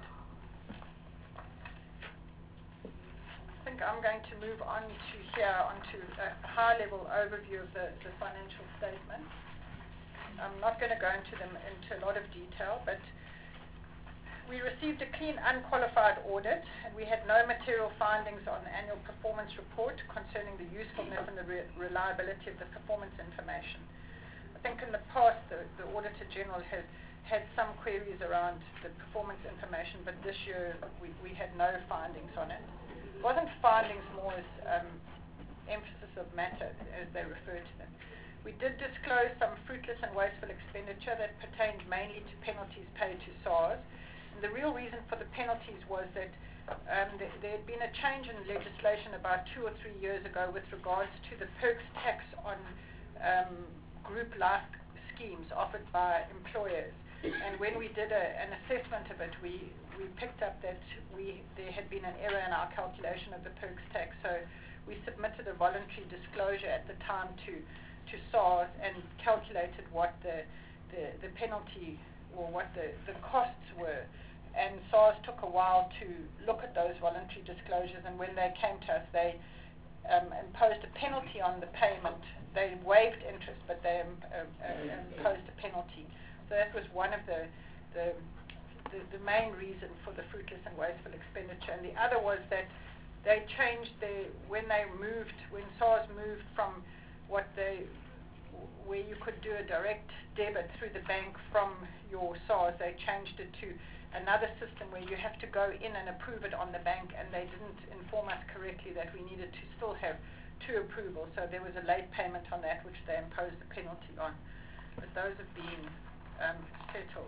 I think I'm going to move on to here, onto a high-level overview of the, the financial statements. I'm not going to go into them into a lot of detail, but we received a clean, unqualified audit, and we had no material findings on the annual performance report concerning the usefulness and the re- reliability of the performance information. I think in the past, the, the Auditor General has had some queries around the performance information, but this year we, we had no findings on it. It wasn't findings, more as um, emphasis of matter, as they refer to them. We did disclose some fruitless and wasteful expenditure that pertained mainly to penalties paid to SARS. And the real reason for the penalties was that um, th- there had been a change in legislation about two or three years ago with regards to the perks tax on um, group life schemes offered by employers. And when we did a, an assessment of it, we, we picked up that we there had been an error in our calculation of the perks tax. So we submitted a voluntary disclosure at the time to, to SARS and calculated what the, the, the penalty or what the, the costs were. And SARS took a while to look at those voluntary disclosures, and when they came to us, they um, imposed a penalty on the payment. They waived interest, but they um, uh, uh, imposed a penalty. So that was one of the the, the the main reason for the fruitless and wasteful expenditure. And the other was that they changed their, when they moved, when SARS moved from what they, where you could do a direct debit through the bank from your SARS, they changed it to another system where you have to go in and approve it on the bank, and they didn't inform us correctly that we needed to still have two approvals. So there was a late payment on that, which they imposed a penalty on. But those have been um, settled.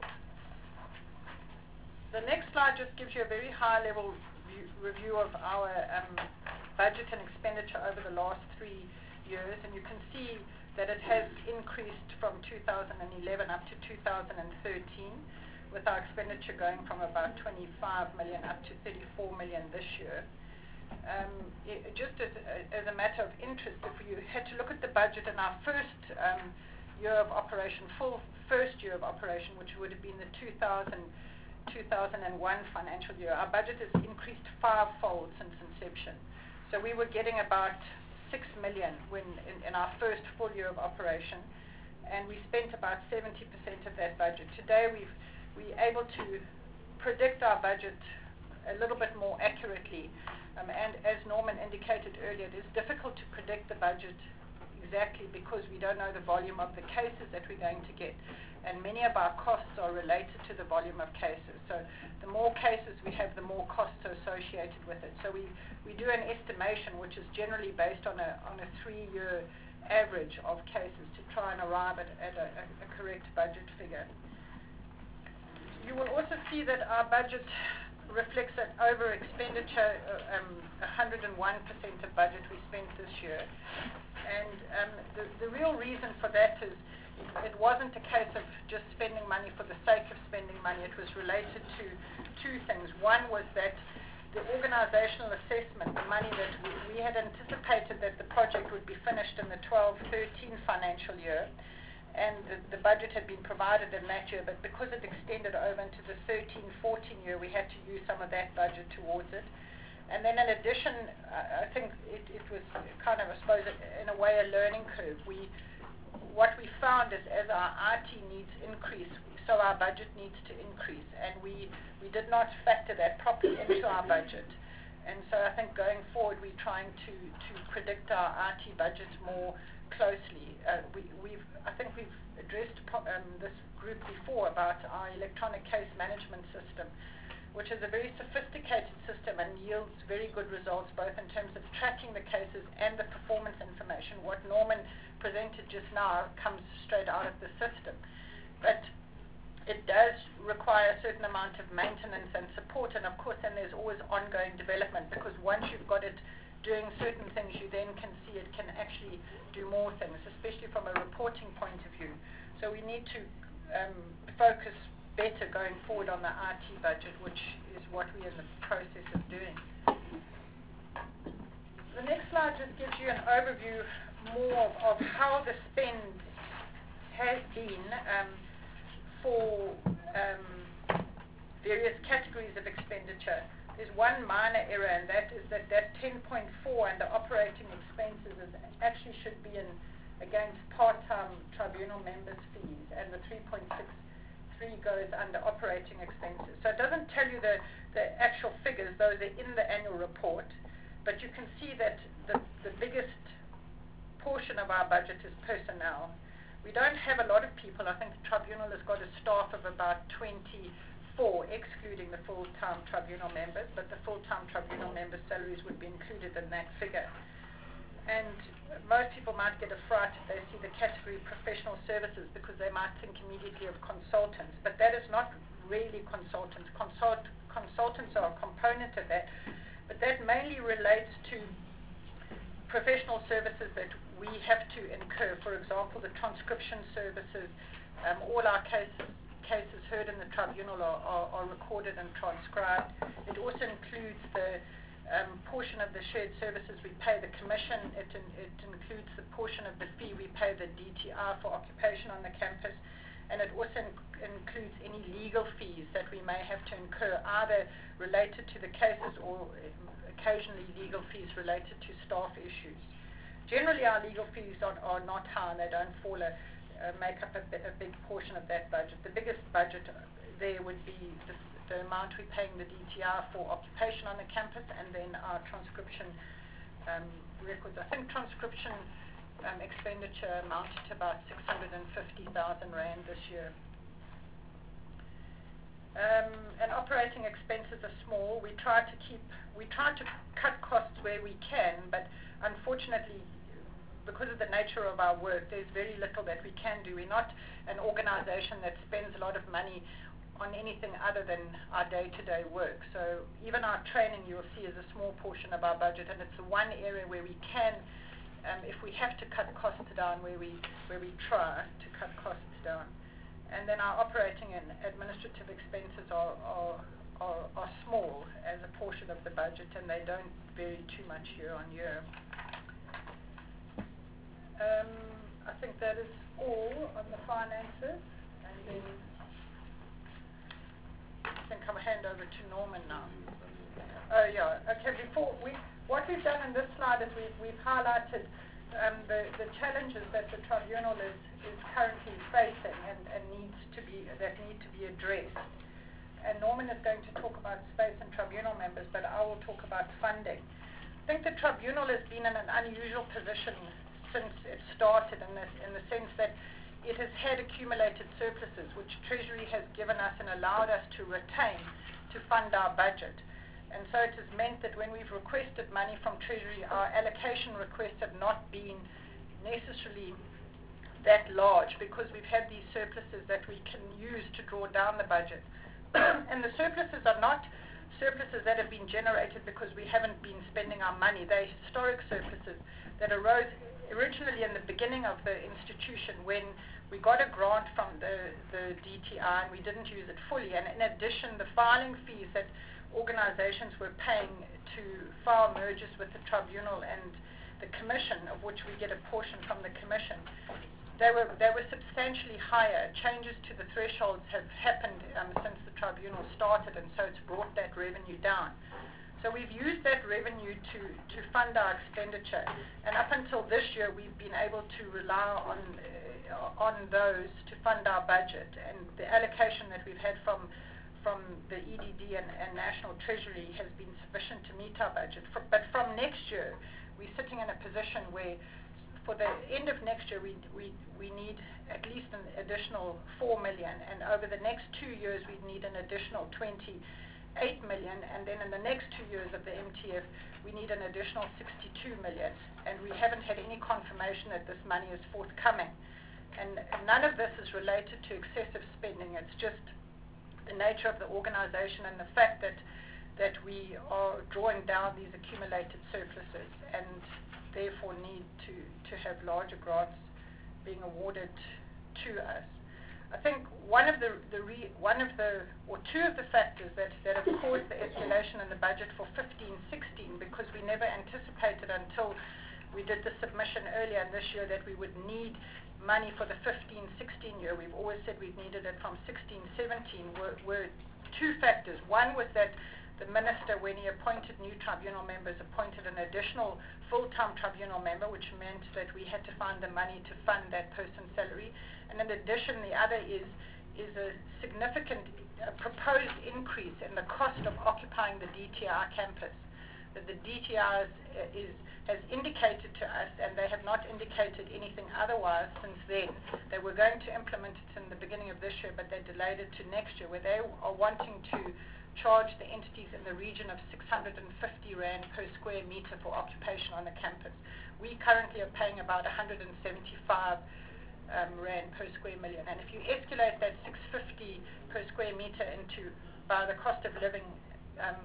The next slide just gives you a very high-level view, review of our um, budget and expenditure over the last three years, and you can see that it has increased from two thousand eleven up to two thousand thirteen, with our expenditure going from about twenty-five million up to thirty-four million this year. Um, it, just as, as a matter of interest, if you had to look at the budget in our first um, year of operation, full first year of operation, which would have been the two thousand, two thousand one financial year, our budget has increased fivefold since inception. So we were getting about six million when in, in our first full year of operation, and we spent about seventy percent of that budget. Today we've we're able to predict our budget a little bit more accurately, um, and as Norman indicated earlier, it is difficult to predict the budget exactly because we don't know the volume of the cases that we're going to get, and many of our costs are related to the volume of cases. So the more cases we have, the more costs are associated with it. So we, we do an estimation which is generally based on a, on a three-year average of cases to try and arrive at, at a, a correct budget figure. You will also see that our budget reflects an over expenditure, uh, um, one hundred one percent of budget we spent this year. And um, the, the real reason for that is it wasn't a case of just spending money for the sake of spending money. It was related to two things. One was that the organizational assessment, the money that we, we had anticipated that the project would be finished in the twelve thirteen financial year, and the, the budget had been provided in that year, but because it extended over into the thirteen fourteen year, we had to use some of that budget towards it. And then in addition, uh, I think it, it was kind of, I suppose, in a way, a learning curve. We, what we found is as our I T needs increase, so our budget needs to increase, and we, we did not factor that properly into our budget. And so I think going forward, we're trying to, to predict our I T budgets more closely. Uh, we, we've, I think we've addressed um, this group before about our electronic case management system, which is a very sophisticated system and yields very good results, both in terms of tracking the cases and the performance information. What Norman presented just now comes straight out of the system. But it does require a certain amount of maintenance and support, and of course then there's always ongoing development, because once you've got it doing certain things, you then can see it can actually do more things, especially from a reporting point of view. So we need to um, focus better going forward on the I T budget, which is what we're in the process of doing. The next slide just gives you an overview more of, of how the spend has been um, for um, various categories of expenditure. There's one minor error, and that is that that ten point four under operating expenses is actually should be in against part-time tribunal members' fees, and the three point six three goes under operating expenses. So it doesn't tell you the, the actual figures, those are in the annual report, but you can see that the, the biggest portion of our budget is personnel. We don't have a lot of people. I think the tribunal has got a staff of about twenty-four, excluding the full-time tribunal members, but the full-time tribunal members' salaries would be included in that figure. And most people might get a fright if they see the category professional services, because they might think immediately of consultants, but that is not really consultants. Consult, consultants are a component of that, but that mainly relates to professional services that we have to incur. For example, the transcription services, um, all our cases, cases heard in the tribunal are, are, are recorded and transcribed. It also includes the Um, portion of the shared services we pay the commission. It, in, it includes the portion of the fee we pay the D T R for occupation on the campus, and it also in, includes any legal fees that we may have to incur, either related to the cases or um, occasionally legal fees related to staff issues. Generally, our legal fees are, are not high, and they don't fall a, uh, make up a, a big portion of that budget. The biggest budget there would be the the amount we're paying the D T R for occupation on the campus, and then our transcription um, records. I think transcription um, expenditure amounted to about six hundred fifty thousand rand this year. Um, and operating expenses are small. We try to keep, we try to cut costs where we can, but unfortunately, because of the nature of our work, there's very little that we can do. We're not an organization that spends a lot of money on anything other than our day-to-day work. So even our training, you'll see, is a small portion of our budget, and it's the one area where we can, um, if we have to cut costs down, where we where we try to cut costs down. And then our operating and administrative expenses are, are, are, are small as a portion of the budget, and they don't vary too much year on year. Um, I think that is all on the finances, and then I think I'll hand over to Norman now. Oh yeah, okay, before we, what we've done in this slide is we've, we've highlighted um, the, the challenges that the tribunal is, is currently facing and, and needs to be, that need to be addressed. And Norman is going to talk about space and tribunal members, but I will talk about funding. I think the tribunal has been in an unusual position since it started, in, this, in the sense that it has had accumulated surpluses, which Treasury has given us and allowed us to retain to fund our budget. And so it has meant that when we've requested money from Treasury, our allocation requests have not been necessarily that large, because we've had these surpluses that we can use to draw down the budget. And the surpluses are not surpluses that have been generated because we haven't been spending our money. They're historic surpluses that arose originally in the beginning of the institution, when we got a grant from the, the D T R and we didn't use it fully. And in addition, the filing fees that organizations were paying to file mergers with the tribunal and the commission, of which we get a portion from the commission, they were they were substantially higher. Changes to the thresholds have happened um, since the tribunal started, and so it's brought that revenue down. So we've used that revenue to, to fund our expenditure, and up until this year we've been able to rely on uh, on those to fund our budget, and the allocation that we've had from from the E D D and, and National Treasury has been sufficient to meet our budget. For, but from next year, we're sitting in a position where for the end of next year we, we, we need at least an additional four million, and over the next two years we'd need an additional twenty-eight million, and then in the next two years of the M T F we need an additional sixty-two million, and we haven't had any confirmation that this money is forthcoming. And none of this is related to excessive spending. It's just the nature of the organization and the fact that that we are drawing down these accumulated surpluses and therefore need to, to have larger grants being awarded to us. I think one of the, the re, one of the or two of the factors that, that have caused the escalation in the budget for fifteen sixteen, because we never anticipated until we did the submission earlier in this year that we would need money for the fifteen sixteen year. We've always said we've needed it from sixteen seventeen, were, were two factors. One was that the minister, when he appointed new tribunal members, appointed an additional full-time tribunal member, which meant that we had to find the money to fund that person's salary. And in addition, the other is is a significant uh, proposed increase in the cost of occupying the D T I campus. That the D T I is, is has indicated to us, and they have not indicated anything otherwise since then. They were going to implement it in the beginning of this year, but they delayed it to next year, where they are wanting to charge the entities in the region of six hundred fifty rand per square meter for occupation on the campus. We currently are paying about one hundred seventy-five um, rand per square million, and if you escalate that six hundred fifty per square meter into by the cost of living um,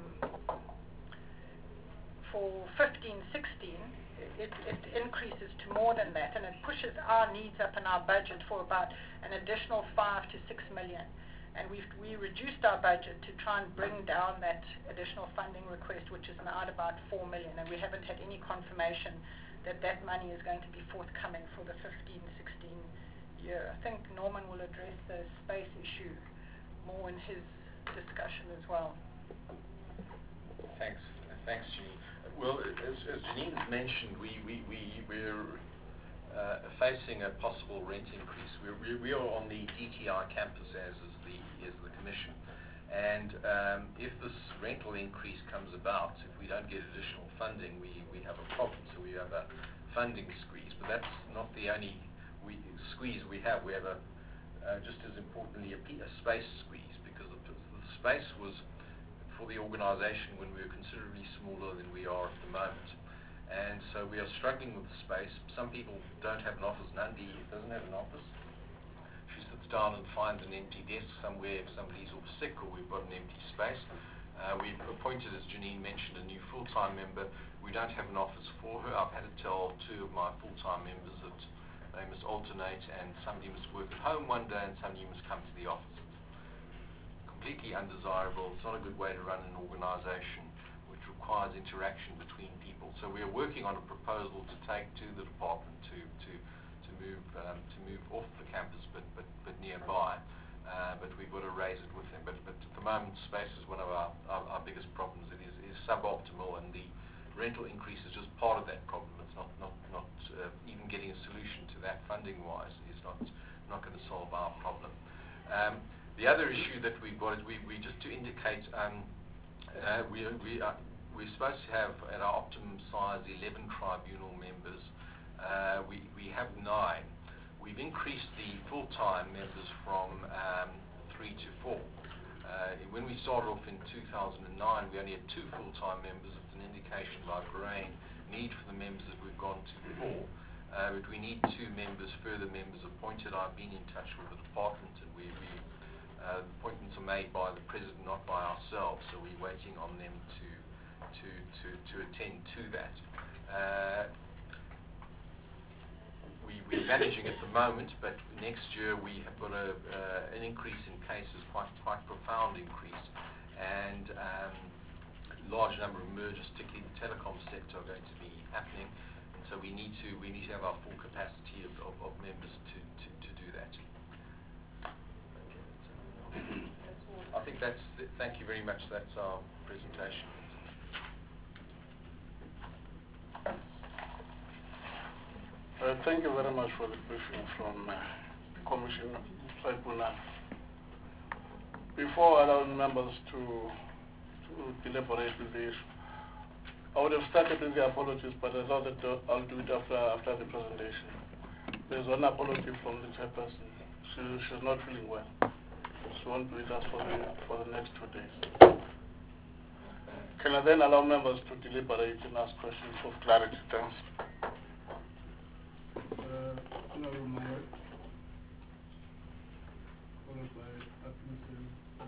for fifteen sixteen, it, it increases to more than that, and it pushes our needs up in our budget for about an additional five to six million. And we've we reduced our budget to try and bring down that additional funding request, which is now at about four million, and we haven't had any confirmation that that money is going to be forthcoming for the fifteen sixteen year. I think Norman will address the space issue more in his discussion as well. Thanks, thanks, Janine. Well, as, as Janine's mentioned, we we we we're uh, facing a possible rent increase. We're, we we are on the D T I campus, as is the is the commission, and um, if this rental increase comes about, if we don't get additional funding, we we have a problem. So we have a funding squeeze. But that's not the only we, squeeze we have. We have a uh, just as importantly a, a space squeeze, because the, the space was for the organisation when we were considerably smaller than we are at the moment. And so we are struggling with the space. Some people don't have an office. Nandi doesn't have an office. She sits down and finds an empty desk somewhere if somebody's off sick or we've got an empty space. Uh, we've appointed, as Janine mentioned, a new full-time member. We don't have an office for her. I've had to tell two of my full-time members that they must alternate, and somebody must work at home one day and somebody must come to the office. Completely undesirable. It's not a good way to run an organisation which requires interaction between people. So we are working on a proposal to take to the department to to to move um, to move off the campus, but but but nearby. Uh, but we've got to raise it with them. But but at the moment, space is one of our our, our biggest problems. It is is suboptimal, and the rental increase is just part of that problem. It's not not not uh, even getting a solution to that funding wise is not not going to solve our problem. Um, the other issue that we've got is we we just to indicate um, uh, we we are. We're supposed to have at our optimum size eleven tribunal members. Uh, we, we have nine. We've increased the full-time members from um, three to four. Uh, when we started off in two thousand nine, we only had two full-time members. It's an indication by Grain need for the members that we've gone to four. Uh, but we need two members, further members appointed. I've been in touch with the department, and we, we uh, the appointments are made by the president, not by ourselves. So we're waiting on them to To, to, to attend to that. Uh, we, we've managing at the moment, but next year we have got a, uh, an increase in cases, quite quite profound increase, and um, large number of mergers, particularly in the telecom sector, are going to be happening, and so we need to we need to have our full capacity of, of, of members to, to, to do that. I think that's, thank you very much, that's our presentation. Uh, thank you very much for the briefing from uh, Commissioner Tribunal. Before allowing members to, to deliberate with the issue, I would have started with the apologies, but I thought that uh, I'll do it after, after the presentation. There's one apology from the chairperson. She, she's not feeling well. She won't be with us for the, for the next two days. Can I then allow members to deliberate and ask questions of clarity? Thanks. Uh, Honorable Mayor, followed by Atkinson.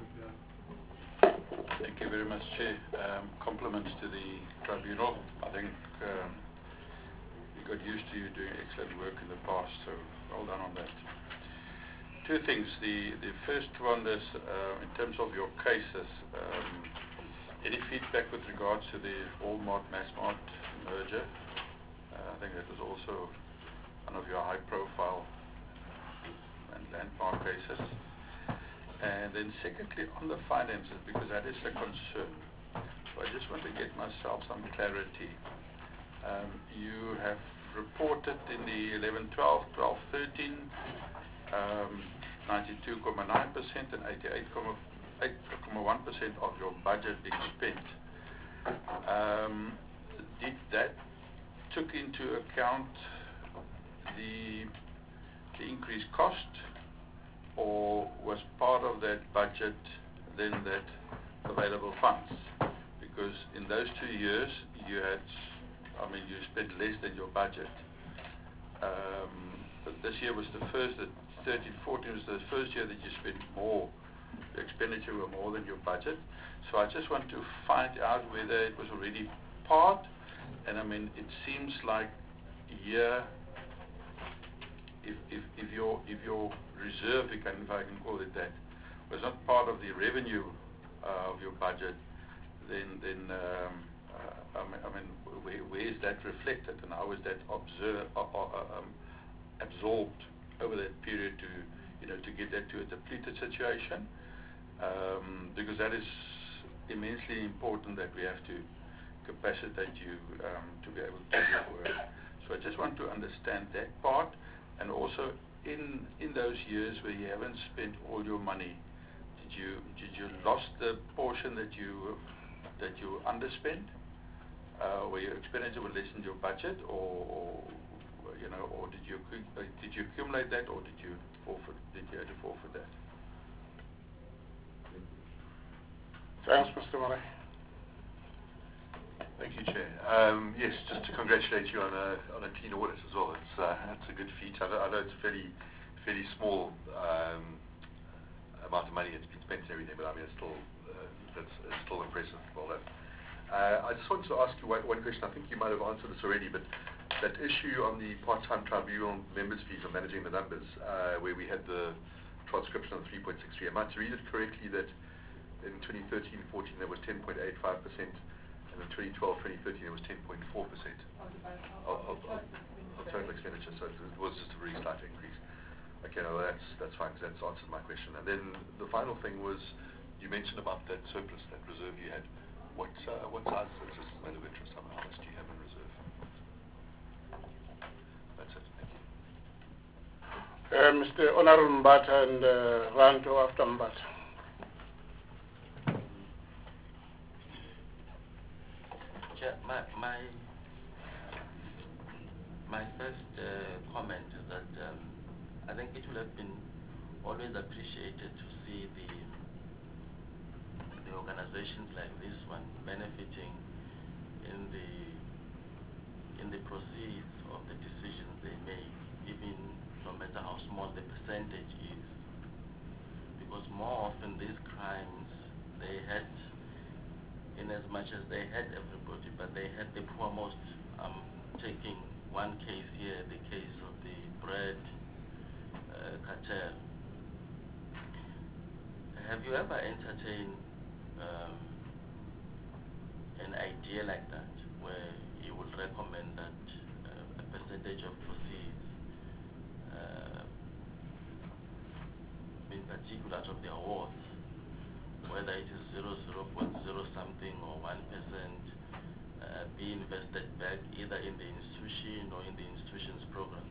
Thank you very much, Chair. Um, compliments to the tribunal. I think um, we got used to you doing excellent work in the past, so well done on that. Two things. The, the first one is, uh, in terms of your cases, um, any feedback with regards to the Walmart Massmart merger? Uh, I think that was also one of your high-profile and landmark cases. And then secondly, on the finances, because that is a concern. So I just want to get myself some clarity. Um, you have reported in the eleven twelve, twelve thirteen, um, ninety-two point nine percent and eighty-eight point one percent of your budget being spent. Um, did that took into account the, the increased cost, or was part of that budget then that available funds? Because in those two years you had, I mean, you spent less than your budget. Um, but this year was the first, that thirteen fourteen was the first year that you spent more, the expenditure were more than your budget. So I just want to find out whether it was already part, and I mean, it seems like here, if, if, if your if your reserve, if I can call it that, was not part of the revenue uh, of your budget, then then um, uh, I mean, I mean where, where is that reflected, and how is that observe, uh, uh, um, absorbed over that period to you know to get that to a depleted situation? Um, because that is immensely important, that we have to capacitate you um, to be able to do your work. So I just want to understand that part. And also, in in those years where you haven't spent all your money, did you did you lost the portion that you that you underspent, uh, where your expenditure was less than your budget, or, or you know, or did you uh, did you accumulate that, or did you forfeit? Did you have to forfeit that? Thanks, Mister Murray. Thank you, Chair. Um, yes, just to congratulate you on a on a clean audit as well. It's uh, that's a good feat. I know, I know it's a fairly fairly small um, amount of money that's been spent and everything, but I mean it's still uh, that's it's still impressive. Well done. Uh, I just wanted to ask you one, one question. I think you might have answered this already, but that issue on the part-time tribunal members' fees on managing the numbers, uh, where we had the transcription of three point six three. Am I to read it correctly that in twenty thirteen fourteen there was ten point eight five percent? And in twenty twelve twenty thirteen it was ten point four percent of, of, of, of total expenditure, so it was just a very slight increase. Okay, no, that's that's fine, because that's answered my question. And then the final thing was, you mentioned about that surplus, that reserve you had. What uh, what size is it? Just as a matter of interest, how much do you have in reserve? That's it, thank you. Uh, Mister Honorable Mbata and uh, Ranto after Mbata. My, my, my first uh, comment is that um, I think it would have been always appreciated to see the, the organizations like this one benefiting in the, in the proceeds of the decisions they make, even no matter how small the percentage is. Because more often these crimes, they had, in as much as they had everybody, but they had the poormost. Um, taking one case here, the case of the bread bread uh, cartel. Have you ever entertained um, an idea like that, where you would recommend that uh, a percentage of proceeds, uh, in particular of the awards, whether it is zero, zero point zero something or one percent, uh, be invested back either in the institution or in the institution's programs?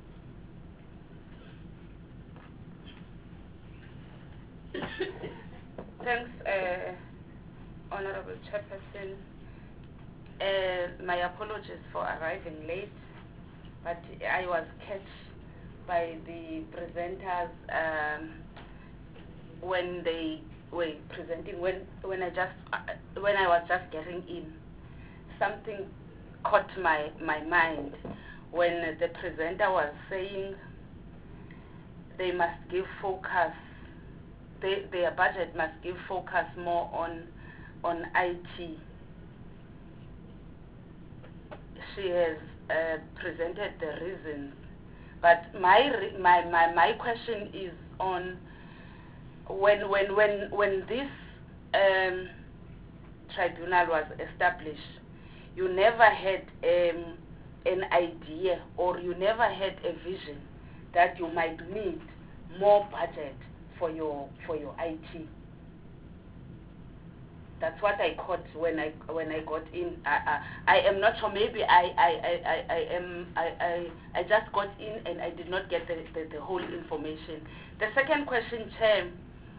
Thanks, uh, Honorable Chairperson. Uh, my apologies for arriving late, but I was catched by the presenters um, when they were presenting. When when I just uh, when I was just getting in, something caught my my mind when the presenter was saying they must give focus. They, their budget must give focus more on on I T. She has uh, presented the reasons, but my, re my my my question is on when when when when this um, tribunal was established, you never had um, an idea, or you never had a vision that you might need more budget for your for your I T. That's what I caught when I when I got in. I I, I am not sure. Maybe I I, I, I, I am I, I I just got in and I did not get the, the, the whole information. The second question, Chair.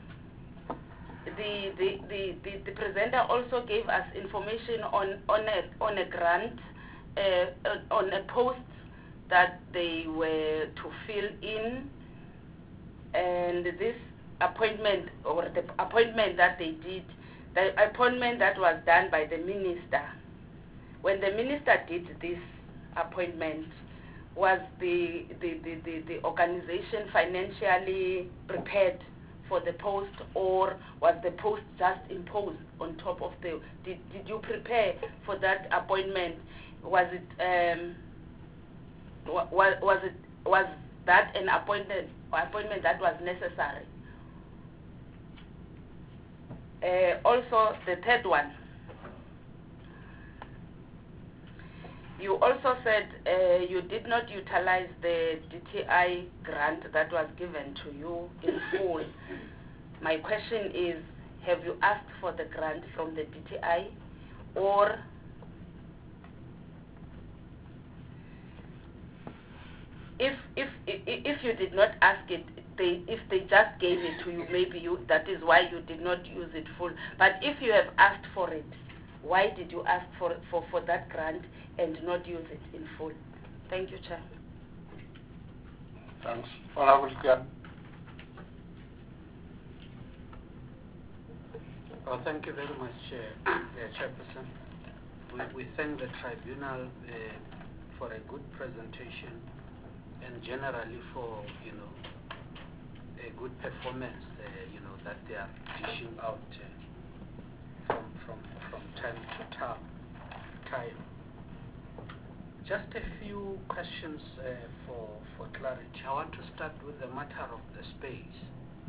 The the, the, the, the presenter also gave us information on on a on a grant uh, on a post that they were to fill in, and this appointment or the appointment that they did, the appointment that was done by the minister. When the minister did this appointment, was the the, the, the, the organization financially prepared for the post, or was the post just imposed on top of the, did, did you prepare for that appointment? Was it, um, was, was it, was that an appointment, appointment that was necessary? Uh, also, the third one, you also said uh, you did not utilize the D T I grant that was given to you in full. My question is, have you asked for the grant from the D T I, or if if if, if you did not ask it, they if they just gave it to you, maybe you that is why you did not use it full. But if you have asked for it, why did you ask for for for that grant and not use it in full? Thank you, Chair. Thanks. Honorable Khan. Oh, thank you very much, Chair, uh, Chairperson. We, we thank the tribunal uh, for a good presentation and generally for, you know, a good performance, uh, you know, that they are dishing out uh, from, from, from time to time. time. Just a few questions uh, for, for clarity. I want to start with the matter of the space.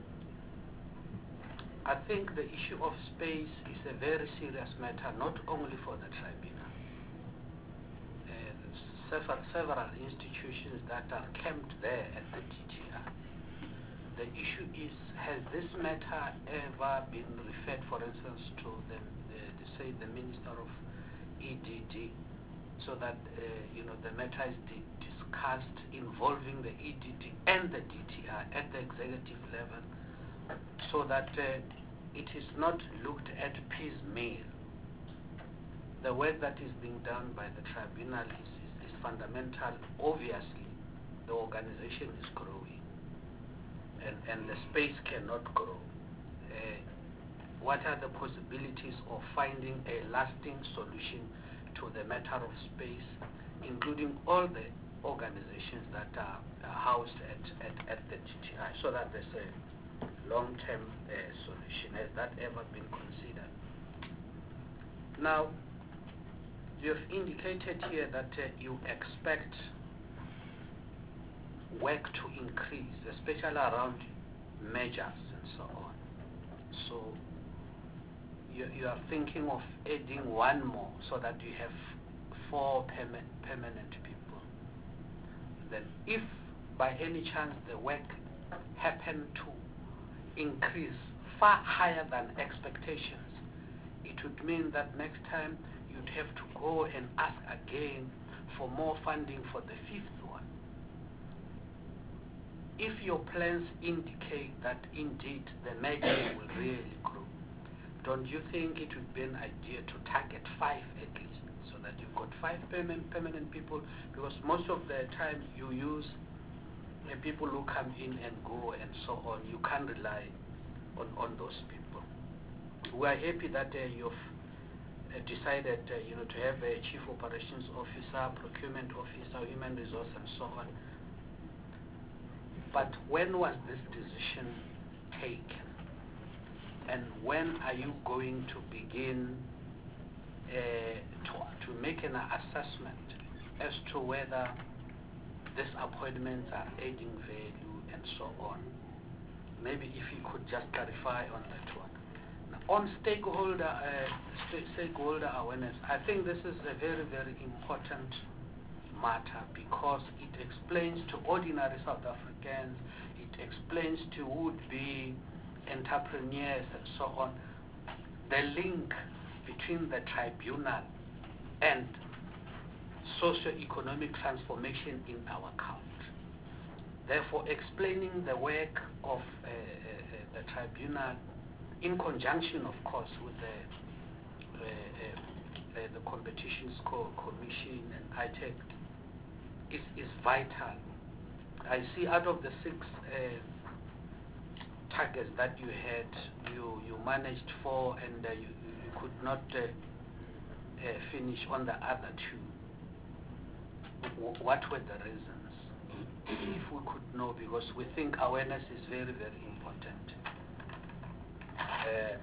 I think the issue of space is a very serious matter, not only for the tribunal. Uh, several, several institutions that are camped there at the D T I. The issue is, has this matter ever been referred, for instance, to the, the, the say, the Minister of E D D, so that uh, you know the matter is di discussed involving the E D D and the D T I at the executive level, so that uh, it is not looked at piecemeal. The work that is being done by the tribunal is, is, is fundamental. Obviously, the organization is growing, and, and the space cannot grow. Uh, what are the possibilities of finding a lasting solution to the matter of space, including all the organizations that are uh, housed at, at, at the D T I, so that there's a long-term uh, solution? Has that ever been considered? Now, you have indicated here that uh, you expect work to increase, especially around measures and so on. So you, you are thinking of adding one more so that you have four perma permanent people. Then if by any chance the work happened to increase far higher than expectations, it would mean that next time you'd have to go and ask again for more funding for the fifth one. If your plans indicate that indeed the measure will really grow, don't you think it would be an idea to target five at least, so that you've got five permanent, permanent people? Because most of the time you use uh, people who come in and go and so on. You can't rely on, on those people. We are happy that uh, you've uh, decided uh, you know, to have a chief operations officer, procurement officer, human resource and so on. But when was this decision taken? And when are you going to begin uh, to, to make an assessment as to whether these appointments are adding value and so on? Maybe if you could just clarify on that one. Now, on stakeholder, uh, st stakeholder awareness, I think this is a very, very important matter, because it explains to ordinary South Africans, it explains to would-be entrepreneurs and so on, the link between the tribunal and socio-economic transformation in our country. Therefore, explaining the work of uh, uh, the tribunal in conjunction, of course, with the, uh, uh, uh, the Competitions Co Commission and I T E C is, is vital. I see out of the six uh, targets that you had, you, you managed four, and uh, you, you could not uh, uh, finish on the other two. W what were the reasons? If we could know, because we think awareness is very, very important. Uh,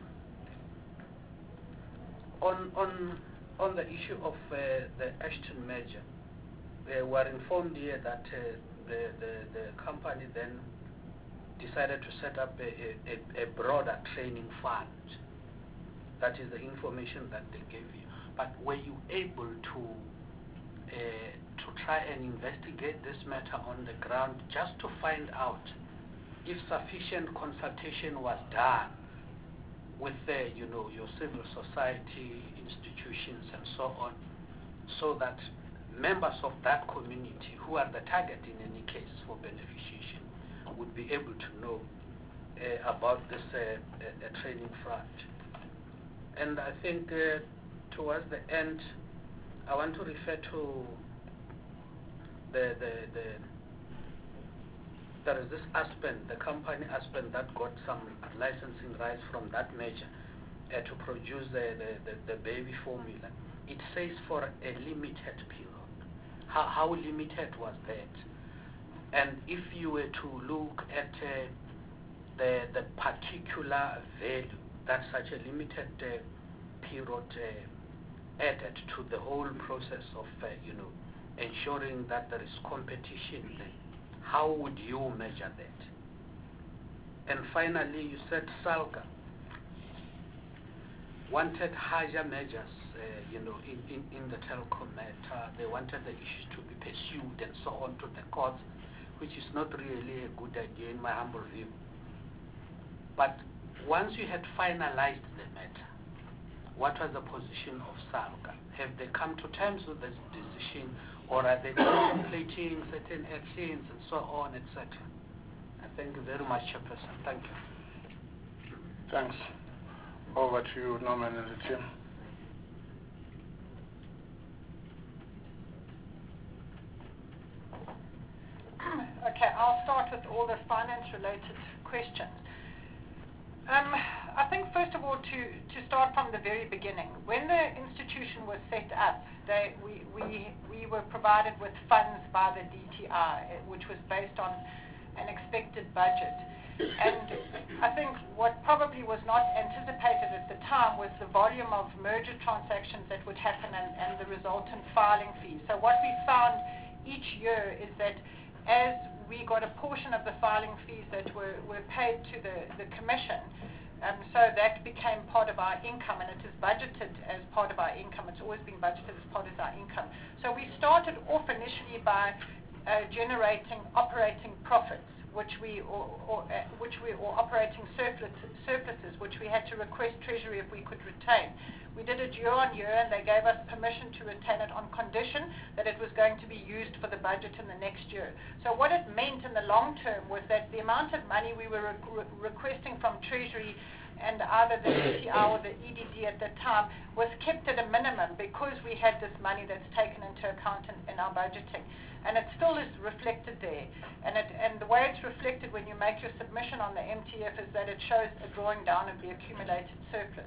on, on, on the issue of uh, the Ashton measure, we were informed here that uh, the, the, the company then decided to set up a, a, a broader training fund. That is the information that they gave you. But were you able to uh, to try and investigate this matter on the ground, just to find out if sufficient consultation was done with uh, you know, your civil society institutions and so on, so that members of that community, who are the target in any case for beneficiation, would be able to know uh, about this uh, uh, training front? And I think uh, towards the end, I want to refer to the, the, the there is this Aspen, the company Aspen, that got some licensing rights from that measure uh, to produce the, the, the, the baby formula. It says for a limited period. How, how limited was that? And if you were to look at uh, the, the particular value that such a limited uh, period uh, added to the whole process of, uh, you know, ensuring that there is competition there, how would you measure that? And finally, you said SALGA wanted higher measures, uh, you know, in, in, in the telecom matter. They wanted the issues to be pursued and so on to the courts, which is not really a good idea in my humble view. But once you had finalized the matter, what was the position of SALGA? Have they come to terms with this decision, or are they contemplating certain actions and so on, et cetera? I thank you very much, Chairperson. Thank you. Thanks. Over to you, Norman and the team. Okay, I'll start with all the finance-related questions. Um, I think, first of all, to, to start from the very beginning, when the institution was set up, they, we, we, we were provided with funds by the D T I, which was based on an expected budget. And I think what probably was not anticipated at the time was the volume of merger transactions that would happen, and, and the resultant filing fees. So what we found each year is that as we we got a portion of the filing fees that were, were paid to the, the commission. Um, so that became part of our income, and it is budgeted as part of our income. It's always been budgeted as part of our income. So we started off initially by uh, generating operating profits, which we or, or uh, which we or operating surplus, surpluses, which we had to request Treasury if we could retain. We did it year on year, and they gave us permission to retain it on condition that it was going to be used for the budget in the next year. So what it meant in the long term was that the amount of money we were re re requesting from Treasury and either the D T I or the E D D at the time was kept at a minimum because we had this money that's taken into account in, in our budgeting. And it still is reflected there. And, it, and the way it's reflected when you make your submission on the M T F is that it shows a drawing down of the accumulated surplus.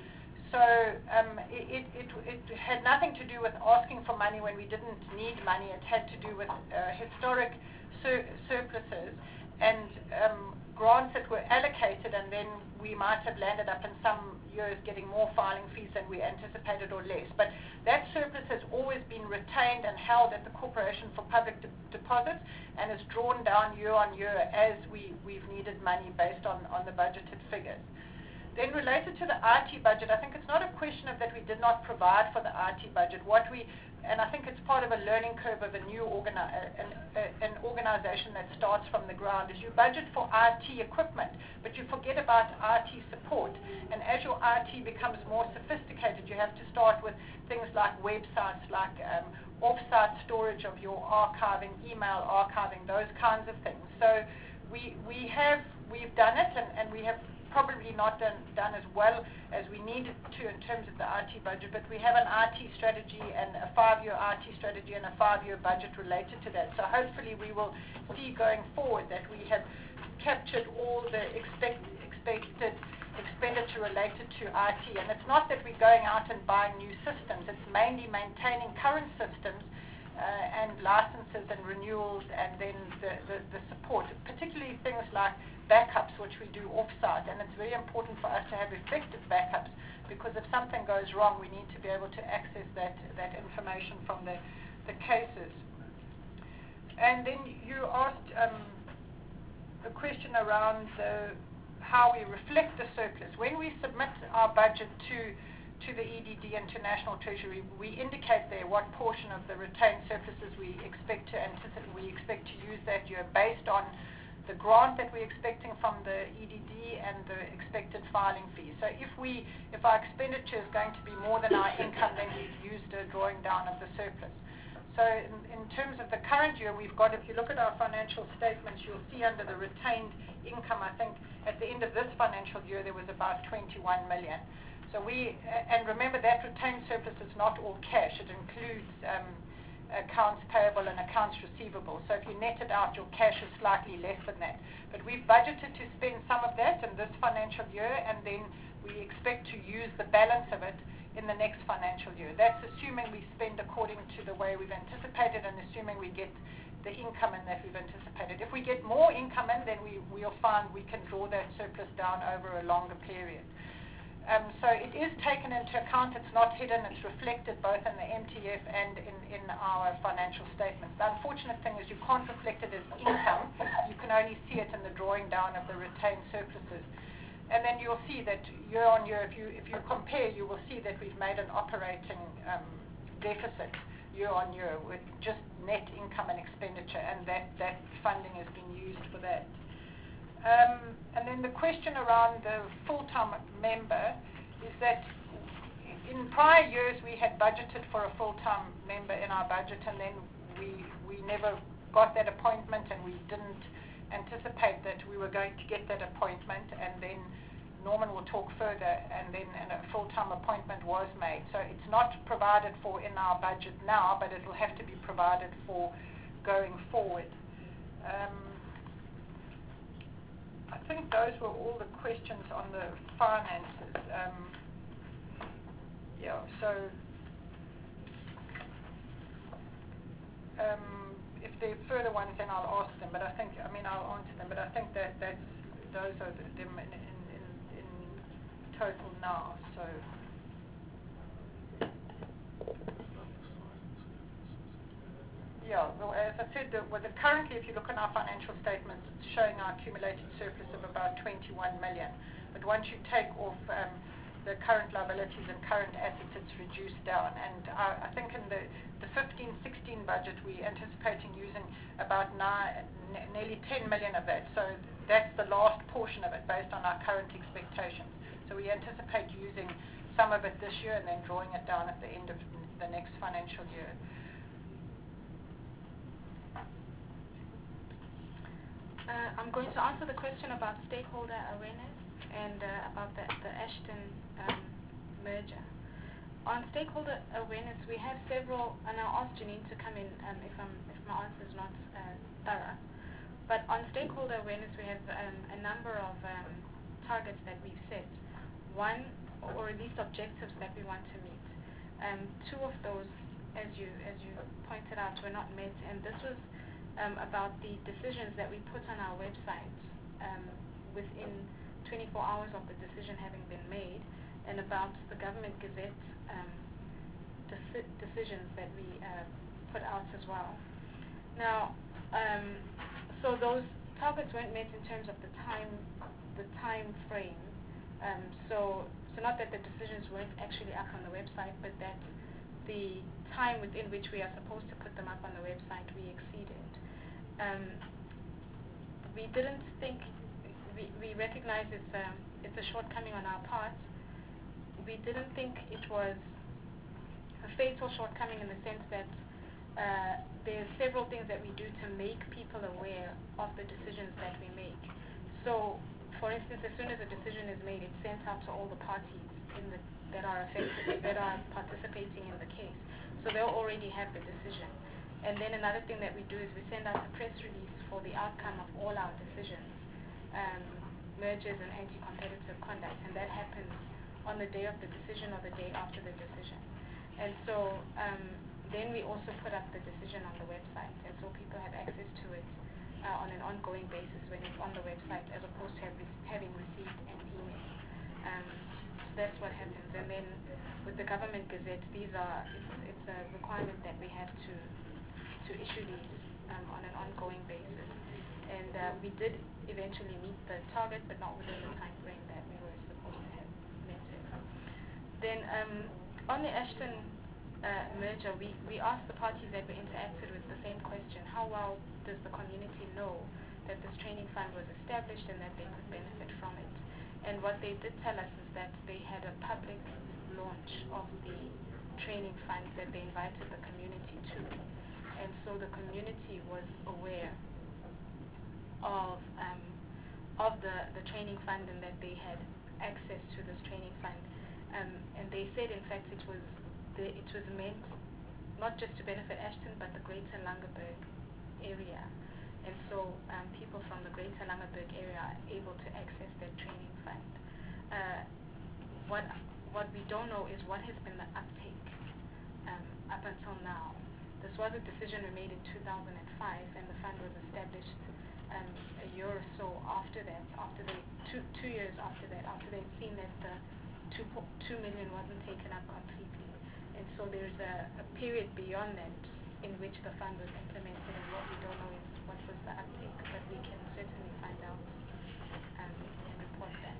So um, it, it, it had nothing to do with asking for money when we didn't need money. It had to do with uh, historic sur surpluses and um, grants that were allocated, and then we might have landed up in some years getting more filing fees than we anticipated or less. But that surplus has always been retained and held at the Corporation for Public De Deposits and is drawn down year on year as we, we've needed money based on, on the budgeted figures. Then related to the I T budget, I think it's not a question of that we did not provide for the I T budget. What we, and I think it's part of a learning curve of a new organi an, an organization that starts from the ground, is you budget for I T equipment, but you forget about I T support. And as your I T becomes more sophisticated, you have to start with things like websites, like um, off-site storage of your archiving, email archiving, those kinds of things. So we, we have, we've done it, and, and we have probably not done, done as well as we needed to in terms of the I T budget, but we have an I T strategy and a five-year I T strategy and a five-year budget related to that. So hopefully we will see going forward that we have captured all the expect, expected expenditure related to I T. And it's not that we're going out and buying new systems, it's mainly maintaining current systems uh, and licenses and renewals, and then the, the, the support, particularly things like backups, which we do off-site. And it's very important for us to have effective backups, because if something goes wrong, we need to be able to access that, that information from the, the cases. And then you asked um, a question around the, how we reflect the surplus. When we submit our budget to, to the E D D and to National Treasury, we indicate there what portion of the retained surpluses we expect to anticipate, we expect to use that year based on the grant that we're expecting from the E D D and the expected filing fees. So if we, if our expenditure is going to be more than our income, then we've used a drawing down of the surplus. So in, in terms of the current year, we've got, if you look at our financial statements, you'll see under the retained income, I think at the end of this financial year, there was about twenty-one million. So we, and remember that retained surplus is not all cash. It includes um, accounts payable and accounts receivable. So if you net it out, your cash is slightly less than that. But we've budgeted to spend some of that in this financial year, and then we expect to use the balance of it in the next financial year. That's assuming we spend according to the way we've anticipated and assuming we get the income in that we've anticipated. If we get more income in, then we, we'll find we can draw that surplus down over a longer period. Um, so it is taken into account, it's not hidden, it's reflected both in the M T F and in, in our financial statements. The unfortunate thing is you can't reflect it as income, you can only see it in the drawing down of the retained surpluses. And then you'll see that year on year, if you, if you compare, you will see that we've made an operating um, deficit year on year with just net income and expenditure, and that, that funding has been used for that. Um, and then the question around the full-time member is that in prior years we had budgeted for a full-time member in our budget, and then we, we never got that appointment, and we didn't anticipate that we were going to get that appointment, and then Norman will talk further, and then and a full-time appointment was made. So it's not provided for in our budget now, but it will have to be provided for going forward. Um, I think those were all the questions on the finances. Um, yeah, so um, if there are further ones, then I'll ask them. But I think, I mean, I'll answer them. But I think that that's, those are the, them in, in, in, in total now. So. Yeah, well, as I said, the, well, the currently, if you look at our financial statements, it's showing our accumulated surplus of about twenty-one million. But once you take off um, the current liabilities and current assets, it's reduced down. And I, I think in the, the fifteen sixteen budget, we're anticipating using about nine, n- nearly ten million of that. So that's the last portion of it based on our current expectations. So we anticipate using some of it this year and then drawing it down at the end of the next financial year. Uh, I'm going to answer the question about stakeholder awareness and uh, about the, the Ashton um, merger. On stakeholder awareness, we have several, and I'll ask Janine to come in um, if, I'm, if my answer is not uh, thorough. But on stakeholder awareness, we have um, a number of um, targets that we've set. One, or at least objectives that we want to meet. Um, two of those, as you as you pointed out, were not met, and this was um, about the decisions that we put on our website um, within twenty-four hours of the decision having been made, and about the Government Gazette um, deci- decisions that we uh, put out as well. Now, um, so those targets weren't met in terms of the time, the time frame. Um, so, so not that the decisions weren't actually up on the website, but that the time within which we are supposed to put them up on the website we exceeded. Um, we didn't think, we, we recognize it's a, it's a shortcoming on our part. We didn't think it was a fatal shortcoming in the sense that uh, there are several things that we do to make people aware of the decisions that we make. So, for instance, as soon as a decision is made, it's sent out to all the parties in the, that are affected, that are participating in the case. So they'll already have the decision. And then another thing that we do is we send out a press release for the outcome of all our decisions, um, mergers and anti-competitive conduct, and that happens on the day of the decision or the day after the decision. And so um, then we also put up the decision on the website, and so people have access to it uh, on an ongoing basis when it's on the website, as opposed to have re- having received an email. Um, so that's what happens. And then with the Government Gazette, these are it's, it's a requirement that we have to to issue these um, on an ongoing basis. And uh, we did eventually meet the target, but not within the time frame that we were supposed to have met it. Then um, on the Ashton uh, merger, we, we asked the parties that we interacted with the same question: how well does the community know that this training fund was established and that they could benefit from it? And what they did tell us is that they had a public launch of the training fund that they invited the community to. And so the community was aware of um, of the, the training fund and that they had access to this training fund. Um, and they said, in fact, it was the, it was meant not just to benefit Ashton, but the Greater Langeberg area. And so um, people from the Greater Langeberg area are able to access that training fund. Uh, what what we don't know is what has been the uptake um, up until now. This was a decision we made in two thousand five, and the fund was established um, a year or so after that, after they, two, two years after that, after they'd seen that the two, two million wasn't taken up completely. And so there's a, a period beyond that in which the fund was implemented, and what we don't know is what was the uptake, but we can certainly find out um, and report that.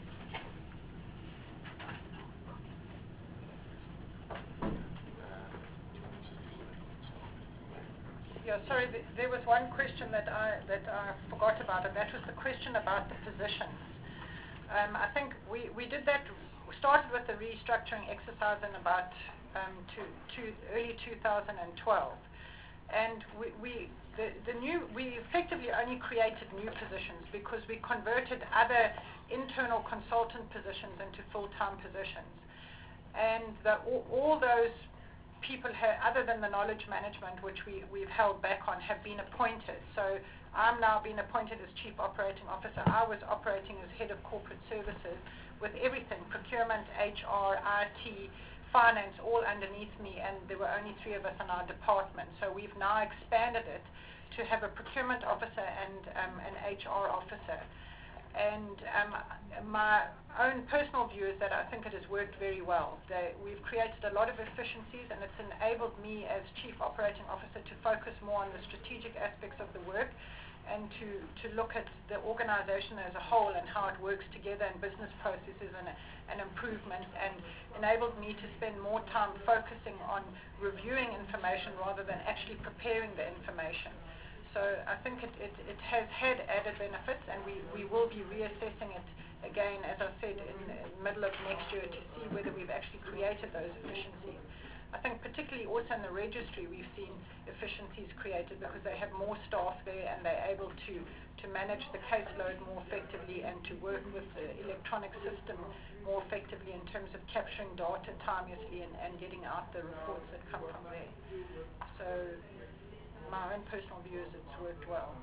Yeah, sorry, th- there was one question that I that I forgot about, and that was the question about the positions. Um, I think we, we did that, we started with the restructuring exercise in about um, to, to early two thousand twelve. And we, we the, the new we effectively only created new positions because we converted other internal consultant positions into full-time positions. And the, all, all those people, ha- other than the knowledge management, which we, we've held back on, have been appointed. So I'm now being appointed as Chief Operating Officer. I was operating as Head of Corporate Services with everything, procurement, H R, I T, finance, all underneath me, and there were only three of us in our department. So we've now expanded it to have a procurement officer and um, an H R officer. And um, my own personal view is that I think it has worked very well. They, we've created a lot of efficiencies, and it's enabled me as Chief Operating Officer to focus more on the strategic aspects of the work and to, to look at the organization as a whole and how it works together in business processes and, and improvements, and enabled me to spend more time focusing on reviewing information rather than actually preparing the information. So I think it, it, it has had added benefits, and we, we will be reassessing it again, as I said, in the middle of next year to see whether we've actually created those efficiencies. I think particularly also in the registry we've seen efficiencies created because they have more staff there and they're able to, to manage the caseload more effectively and to work with the electronic system more effectively in terms of capturing data timeously and, and getting out the reports that come from there. So my own personal view is it's worked well.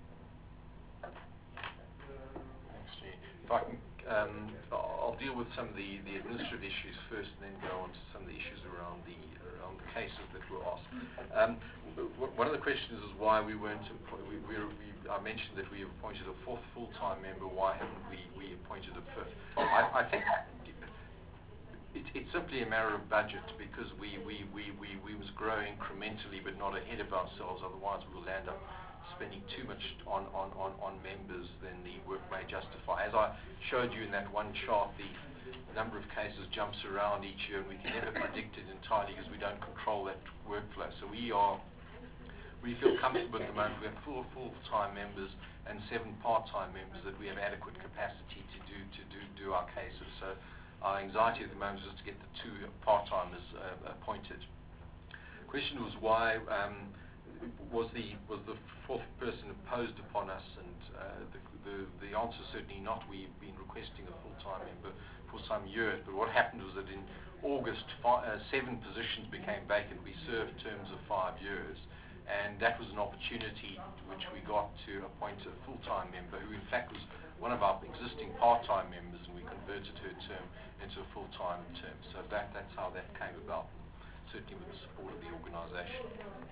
Thanks, Jean. If I can, um, I'll deal with some of the, the administrative issues first, and then go on to some of the issues around the around the cases that were asked. Um, w one of the questions is why we weren't. We, we, we, I mentioned that we appointed a fourth full-time member. Why haven't we we appointed a fifth? I, I think. It, it's simply a matter of budget, because we, we, we, we, we was growing incrementally but not ahead of ourselves. Otherwise we will end up spending too much on, on, on, on members than the work may justify. As I showed you in that one chart, the number of cases jumps around each year, and we can never predict it entirely because we don't control that workflow. So we are we feel comfortable at the moment. We have four full-time members and seven part-time members that we have adequate capacity to do to do, do our cases. So our anxiety at the moment is just to get the two part-timers uh, appointed. The question was why um, was the was the fourth person imposed upon us, and uh, the, the the answer is certainly not. We've been requesting a full-time member for some years, but what happened was that in August, five, uh, seven positions became vacant. We served terms of five years, and that was an opportunity which we got to appoint a full-time member, who in fact was one of our existing part-time members, and we converted her term into a full-time term. So that, that's how that came about, certainly with the support of the organisation.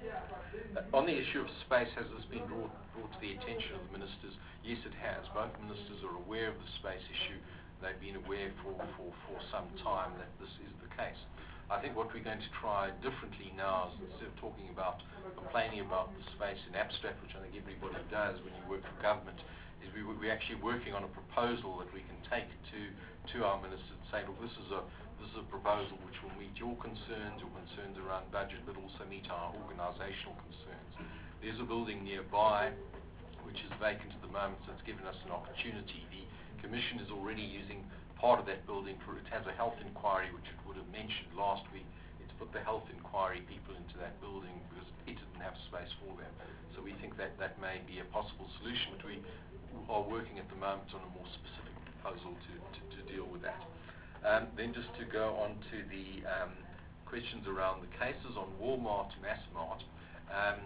Uh, on the issue of space, has this been brought, brought to the attention of the ministers? Yes, it has. Both ministers are aware of the space issue. They've been aware for, for, for some time that this is the case. I think what we're going to try differently now is, instead of talking about complaining about the space in abstract, which I think everybody does when you work for government, is we, we're actually working on a proposal that we can take to to our ministers and say, look, this is a this is a proposal which will meet your concerns, your concerns around budget, but also meet our organisational concerns. There's a building nearby which is vacant at the moment, so it's given us an opportunity. The Commission is already using part of that building for, it has a health inquiry, which it would have mentioned last week. It's put the health inquiry people into that building because it didn't have space for them. So we think that that may be a possible solution, but we are working at the moment on a more specific proposal to, to, to deal with that. Um, then just to go on to the um, questions around the cases on Walmart, Massmart. Um,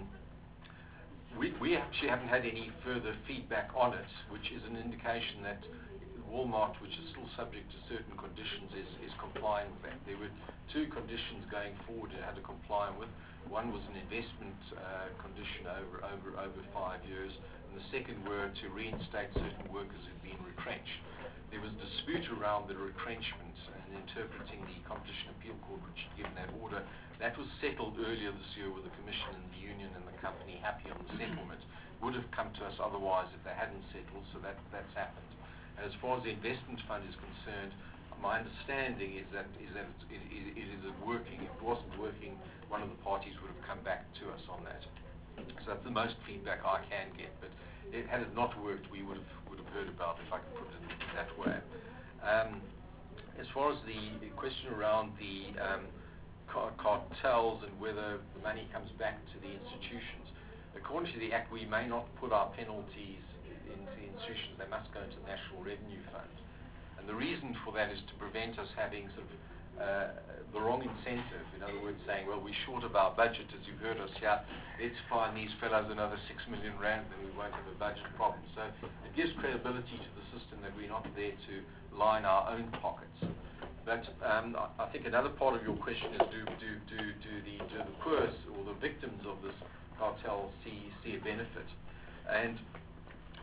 we, we actually haven't had any further feedback on it, which is an indication that Walmart, which is still subject to certain conditions, is, is complying with that. There were two conditions going forward it had to comply with. One was an investment uh, condition over, over, over five years, and the second were to reinstate certain workers who'd been retrenched. There was a dispute around the retrenchment and interpreting the Competition Appeal Court, which had given that order. That was settled earlier this year with the Commission and the Union and the company happy on the settlement. Would have come to us otherwise if they hadn't settled, so that, that's happened. And as far as the investment fund is concerned, my understanding is that is that it, it, it is working. If it wasn't working, one of the parties would have come back to us on that. So that's the most feedback I can get. But it, had it not worked, we would have would have heard about it, if I can put it in that way. Um, as far as the, the question around the um, car cartels and whether the money comes back to the institutions, according to the Act, we may not put our penalties into the institutions. They must go into the National Revenue Fund. And the reason for that is to prevent us having sort of uh, the wrong incentive. In other words, saying, well, we're short of our budget, as you've heard us here, let's fine these fellows another six million rand, then we won't have a budget problem. So it gives credibility to the system that we're not there to line our own pockets. But um, I, I think another part of your question is, do, do, do, do, the, do the poor or the victims of this cartel see, see a benefit? And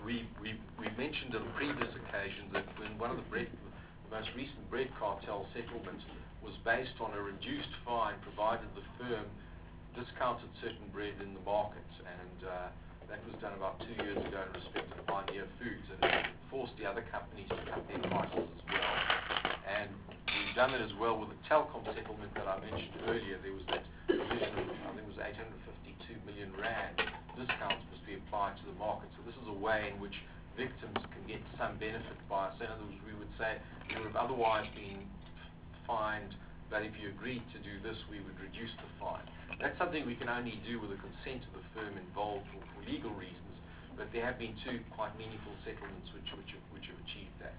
we, we, we mentioned on previous occasions that when one of the bread, the most recent bread cartel settlements was based on a reduced fine provided the firm discounted certain bread in the market, and uh, that was done about two years ago in respect of Pioneer Foods, and it forced the other companies to cut their prices as well. And we've done it as well with the Telkom settlement that I mentioned earlier. There was that provision of, I think it was eight hundred fifty-two million rand discounts must be applied to the market. So this is a way in which victims can get some benefit by us. In other words, we would say you would have otherwise been fined, but if you agreed to do this, we would reduce the fine. That's something we can only do with the consent of the firm involved for, for legal reasons, but there have been two quite meaningful settlements which, which, have, which have achieved that.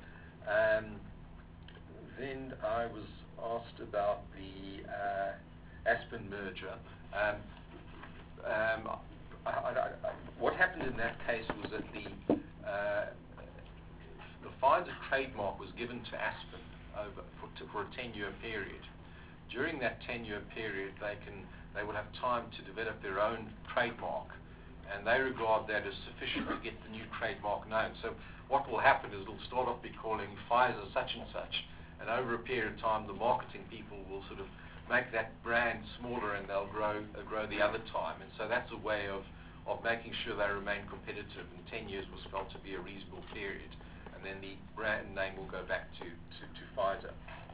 Um, then I was asked about the uh, Aspen merger. Um, um, I, I, I, what happened in that case was that the uh, the Pfizer trademark was given to Aspen over for, to, for a ten-year period. During that ten-year period, they can they will have time to develop their own trademark, and they regard that as sufficient to get the new trademark known. So what will happen is it'll start off be calling Pfizer such and such, and over a period of time, the marketing people will sort of make that brand smaller, and they'll grow uh, grow the other time. And so that's a way of of making sure they remain competitive, and ten years was felt to be a reasonable period. And then the brand name will go back to, to, to Pfizer.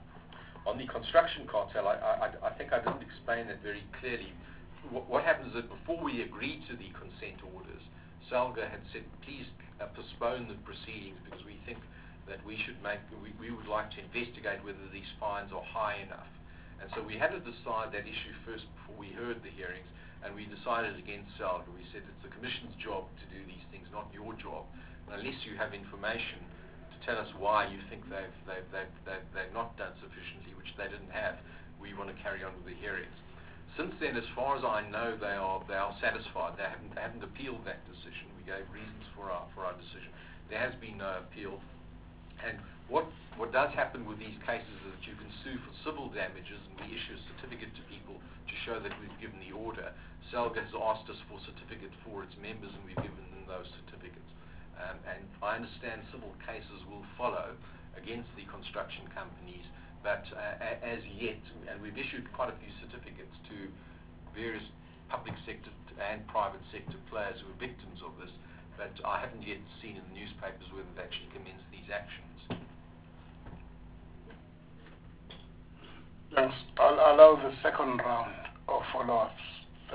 On the construction cartel, I, I, I think I didn't explain that very clearly. What, what happens is that before we agreed to the consent orders, SALGA had said, please uh, postpone the proceedings because we think that we should make, we, we would like to investigate whether these fines are high enough. And so we had to decide that issue first before we heard the hearings, and we decided against SALGA. We said it's the Commission's job to do these things, not your job. And unless you have information to tell us why you think they've, they've, they've, they've, they've not done sufficiently, which they didn't have, we want to carry on with the hearings. Since then, as far as I know, they are, they are satisfied. They haven't, they haven't appealed that decision. We gave reasons for our, for our decision. There has been no appeal. And what, what does happen with these cases is that you can sue for civil damages, and we issue a certificate to people to show that we've given the order. SALGA has asked us for a certificate for its members, and we've given them those certificates. Um, and I understand civil cases will follow against the construction companies, but uh, as yet, and we've issued quite a few certificates to various public sector and private sector players who are victims of this, but I haven't yet seen in the newspapers whether they've actually commenced these actions. Yes, I'll allow the second round of follow-ups.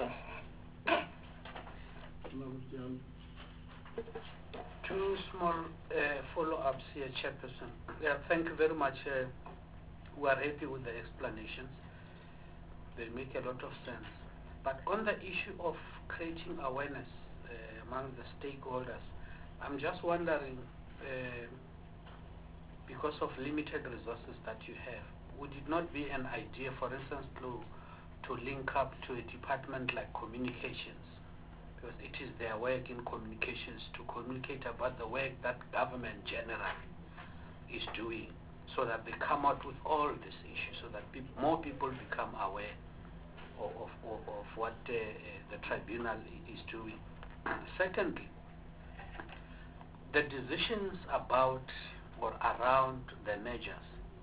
Two small uh, follow-ups here, Chairperson. Yeah, thank you very much. Uh, we are happy with the explanations. They make a lot of sense. But on the issue of creating awareness uh, among the stakeholders, I'm just wondering, uh, because of limited resources that you have, would it not be an idea, for instance, to, to link up to a department like communications? Because it is their work in communications to communicate about the work that government generally is doing, so that they come out with all these issues, so that pe more people become aware of, of, of, of what uh, uh, the tribunal is doing. Secondly, the decisions about or around the measures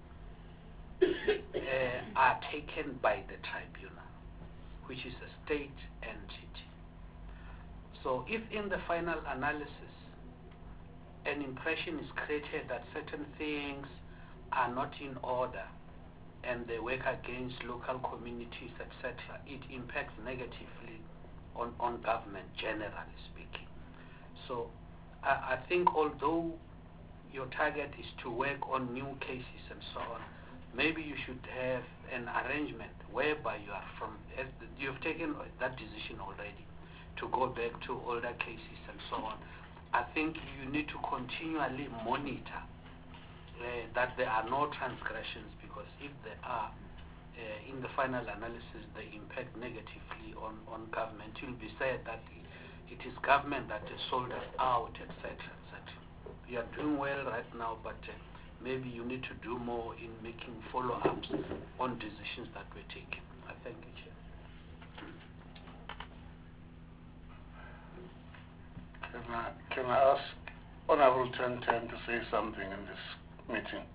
uh, are taken by the tribunal, which is a state entity. So if in the final analysis an impression is created that certain things are not in order and they work against local communities, et cetera, it impacts negatively on, on government, generally speaking. So I, I think although your target is to work on new cases and so on, maybe you should have an arrangement whereby you are from, you've taken that decision already to go back to older cases and so on. I think you need to continually monitor uh, that there are no transgressions, because if there are, uh, in the final analysis, they impact negatively on, on government. It will be said that it is government that has sold us out, et cetera, et cetera. You are doing well right now, but uh, maybe you need to do more in making follow-ups on decisions that were taken. I thank you, Chair. Can I, can I ask Honorable ten ten to say something in this meeting?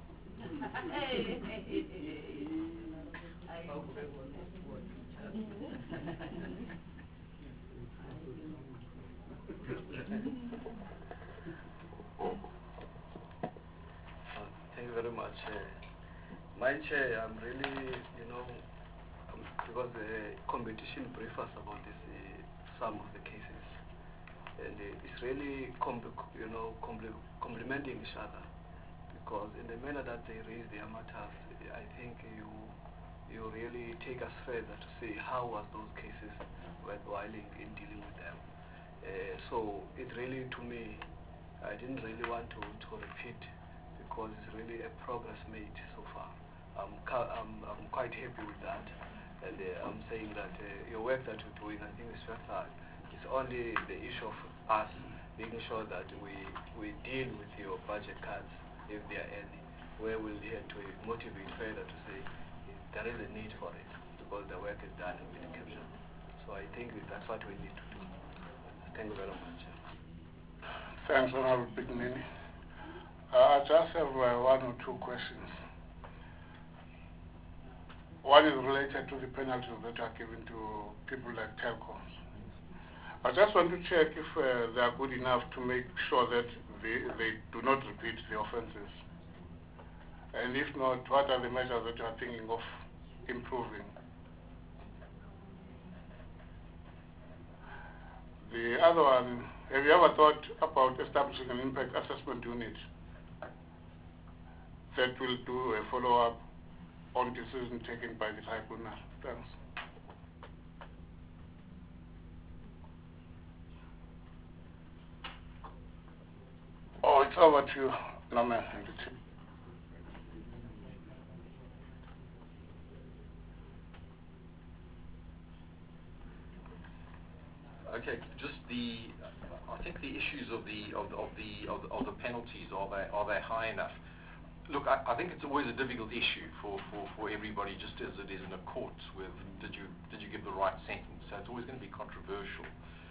Thank you very much. Uh, my chair, I'm really, you know, um, because the competition brief us about this, uh, some of the cases, and uh, it's really, you know, complementing each other, because in the manner that they raise their matters, I think you you really take us further to see how was those cases worthwhile in, in dealing with them. Uh, so it really, to me, I didn't really want to, to repeat, because it's really a progress made so far. I'm, I'm, I'm quite happy with that, and uh, I'm saying that uh, your work that you're doing, I think, is very thorough. It's only the issue of us making sure that we, we deal with your budget cuts, if there are any, where we'll have to motivate further to say there is a need for it, because the work is done with caption. So I think that's what we need to do. Thank you very much. Thanks, Honorable Pignini. Uh, I just have uh, one or two questions. One is related to the penalties that are given to people like telecoms. I just want to check if uh, they are good enough to make sure that they, they do not repeat the offenses. And if not, what are the measures that you are thinking of improving? The other one, have you ever thought about establishing an impact assessment unit that will do a follow-up on decisions taken by the tribunal? Thanks. Oh, it's over to you, Norman. Okay, just the, I think the issues of the of, of the of, of the penalties, are they are they high enough? Look, I, I think it's always a difficult issue for, for, for everybody, just as it is in a court with did you did you give the right sentence? So it's always going to be controversial.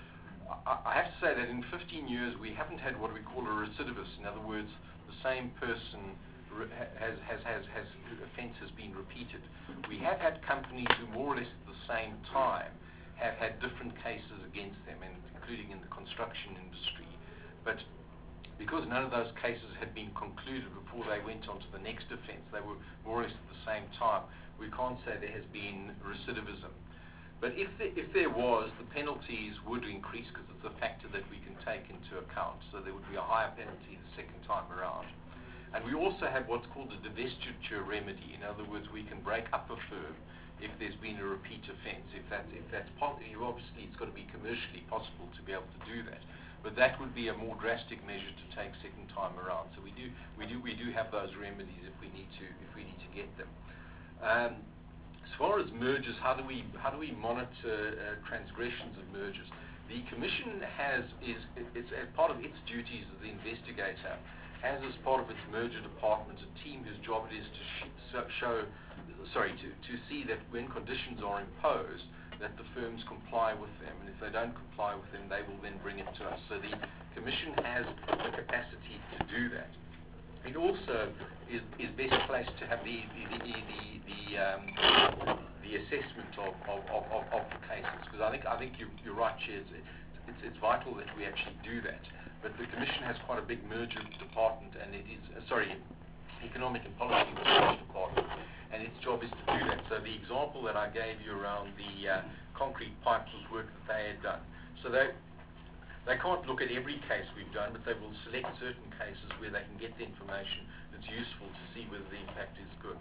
I, I have to say that in fifteen years we haven't had what we call a recidivist. In other words, the same person has has has has offence has been repeated. We have had companies who more or less at the same time have had different cases against them, and including in the construction industry. But because none of those cases had been concluded before they went on to the next offence, they were more or less at the same time, we can't say there has been recidivism. But if there, if there was, the penalties would increase, because it's a factor that we can take into account. So there would be a higher penalty the second time around. And we also have what's called a divestiture remedy. In other words, we can break up a firm if there's been a repeat offence. If that's, if that's possible, obviously it's got to be commercially possible to be able to do that. But that would be a more drastic measure to take second time around. So we do, we do, we do have those remedies if we need to, if we need to get them. Um, as far as mergers, how do we, how do we monitor uh, transgressions of mergers? The Commission has, is, it's as part of its duties as the investigator, has as part of its merger department a team whose job it is to sh show, sorry, to, to see that when conditions are imposed, that the firms comply with them, and if they don't comply with them, they will then bring it to us. So the Commission has the capacity to do that. It also is, is best placed to have the the the, the, the, um, the assessment of, of, of, of the cases, because I think I think you're, you're right, Chair. It's, it's it's vital that we actually do that. But the Commission has quite a big merger department, and it is uh, sorry, economic and policy research department, and its job is to do that. So the example that I gave you around the uh, concrete pipes was work that they had done. So they they can't look at every case we've done, but they will select certain cases where they can get the information that's useful to see whether the impact is good.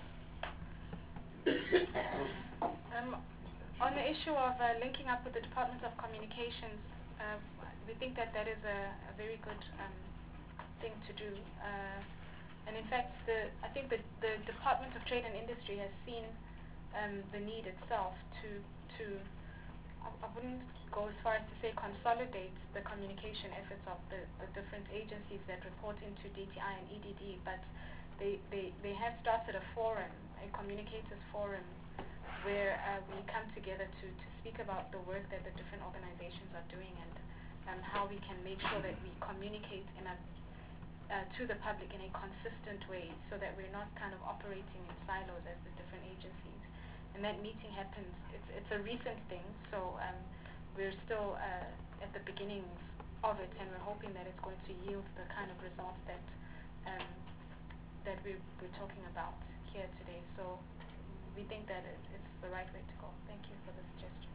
Um, on the issue of uh, linking up with the Department of Communications, uh, we think that that is a, a very good um, thing to do. Uh, and in fact, the, I think that the Department of Trade and Industry has seen um, the need itself to, to I, I wouldn't go as far as to say consolidate the communication efforts of the, the different agencies that report into D T I and E D D, but they, they, they have started a forum, a communicators forum, where uh, we come together to, to speak about the work that the different organizations are doing, and um, how we can make sure that we communicate in a, uh, to the public in a consistent way so that we're not kind of operating in silos as the different agencies. And that meeting happens, it's, it's a recent thing, so um, we're still uh, at the beginnings of it, and we're hoping that it's going to yield the kind of results that um, that we, we're talking about here today. So we think that it, it's the right way to go. Thank you for the suggestion.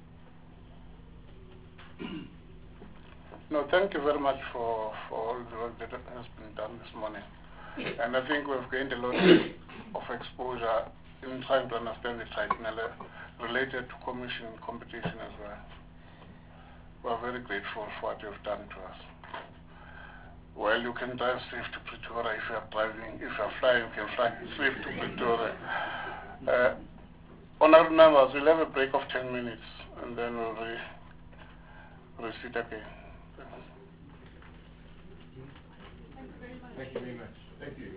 No, thank you very much for, for all the work that has been done this morning. And I think we've gained a lot of exposure in trying to understand the tribunal related to commission competition as well. We are very grateful for what you've done to us. Well, you can drive safe to Pretoria if you are driving. If you are flying, you can fly safe to Pretoria. Uh, honourable members, we'll have a break of ten minutes and then we'll re resit again. Thank you very much. Thank you.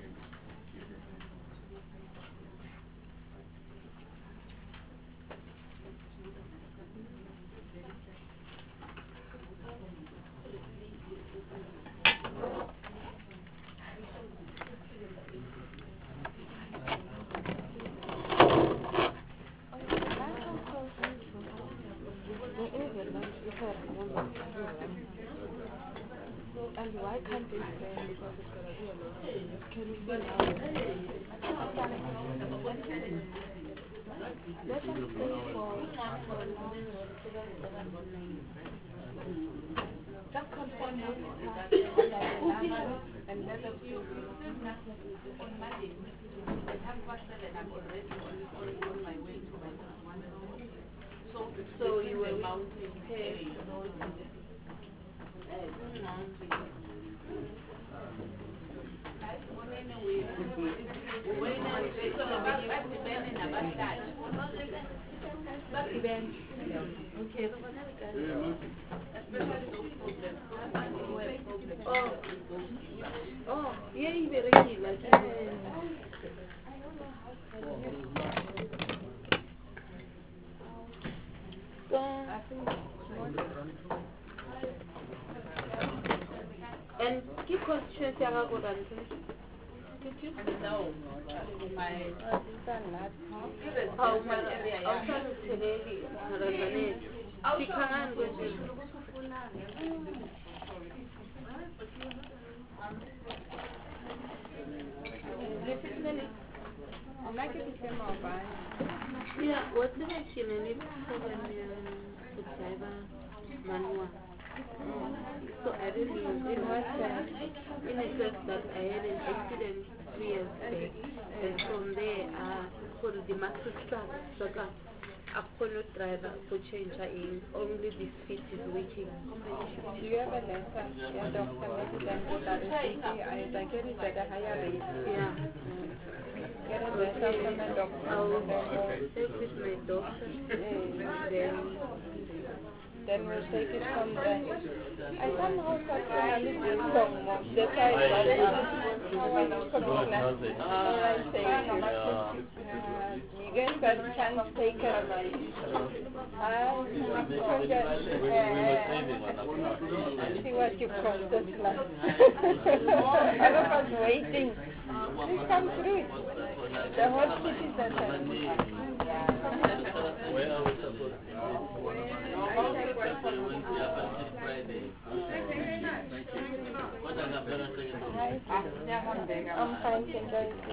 And why can't they say because it's going to be a lot of things? Can we fill out? Let them stay for just confirm what is happening and let us do on Monday. At half past seven, I'm already on my way to my one. So, so you will pay those. Okay. Oh, oh, yeah, you very like and keep question Sarah Godan. Did you? No. My oh, my area. I'm trying to tell you. She can't go to. Yeah, what's the action? I need to the driver manual. So I didn't know. It was uh, in a case that I had an accident three years back. And from there, uh, for the maximum truck, trucker, I couldn't drive for change in. Only the feet is working. Do you have a letter? Yeah, doctor, I get it at a higher rate. Yeah. Get a letter from a doctor. I'll take with my doctor. Then, then we'll take it from there. I somehow personally did some more. That's why I got it. Alright, thank you. You guys got a chance to take care of my I see what you cost us last. All of us waiting. Please come through. The whole city is at where are we supposed I'm fine, thank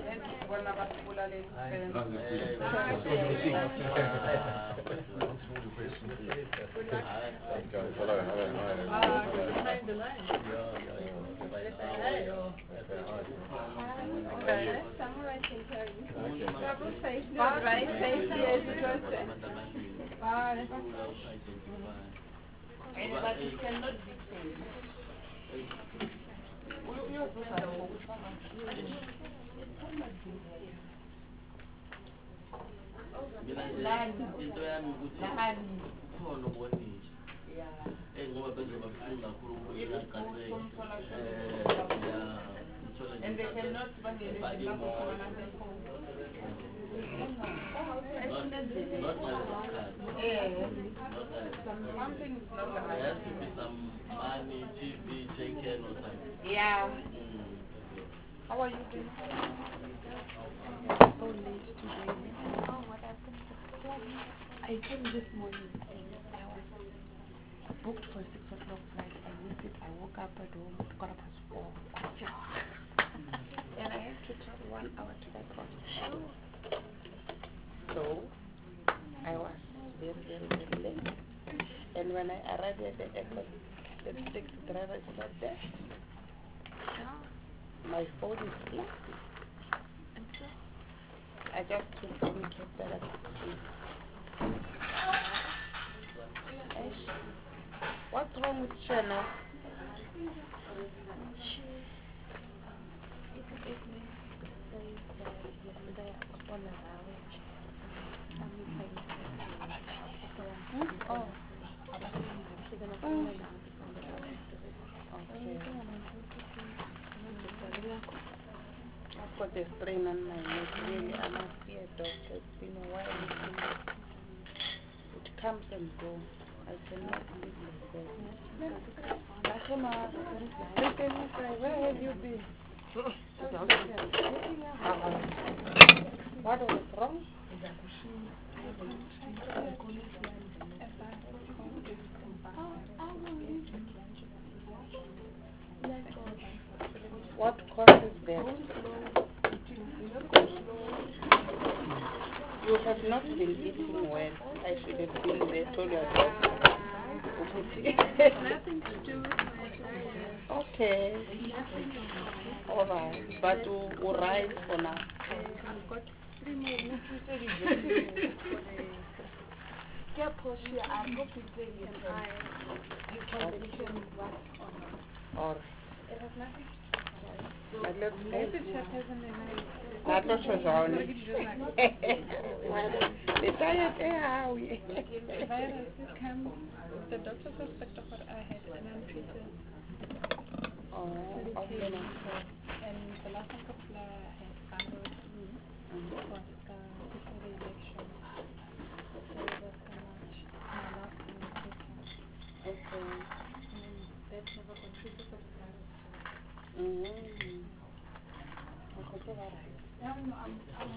but it cannot be changed. And they cannot by email. Not, not by card. Something is not There right. has to be some money, T V taken or something. Yeah. Mm. How are you doing? So late today. Oh, what happened? I came this morning and I was booked for six o'clock flight. I missed it. I woke up at home quarter past four. And I had to travel one hour to the airport. So I was very, very, very late. And when I arrived at the airport, the taxi driver is not there. My phone is black. I just took any cab that I could see. Ash, what's wrong with Shana? She it it means says that yesterday I was on a marriage. Family pain. Oh. She's gonna call me now from the okay. I've got a strain on my neck. Really, I must see a doctor. It's been a while. It comes and goes. I cannot live like that. Rahima, where have you been? What was wrong? What causes that? You have not been eating well. I should have been there, told you that. Nothing to do with my diet. Okay. Alright. But you will rise for now. I've got three more weeks. Yeah, Portia, I hope you can And I, you can, you can work on it. Alright. It has nothing to do with Let's the chat hasn't been nice. Not much was on it. The diet, how The virus comes, the doctor suspected what I had an untreated Oh, okay. and the last time I had bundled was uh, before the election. So it was so much. My last time Okay. and that never contributed to the virus. Mm-hmm. Okay, all right. No, no, I'm, I'm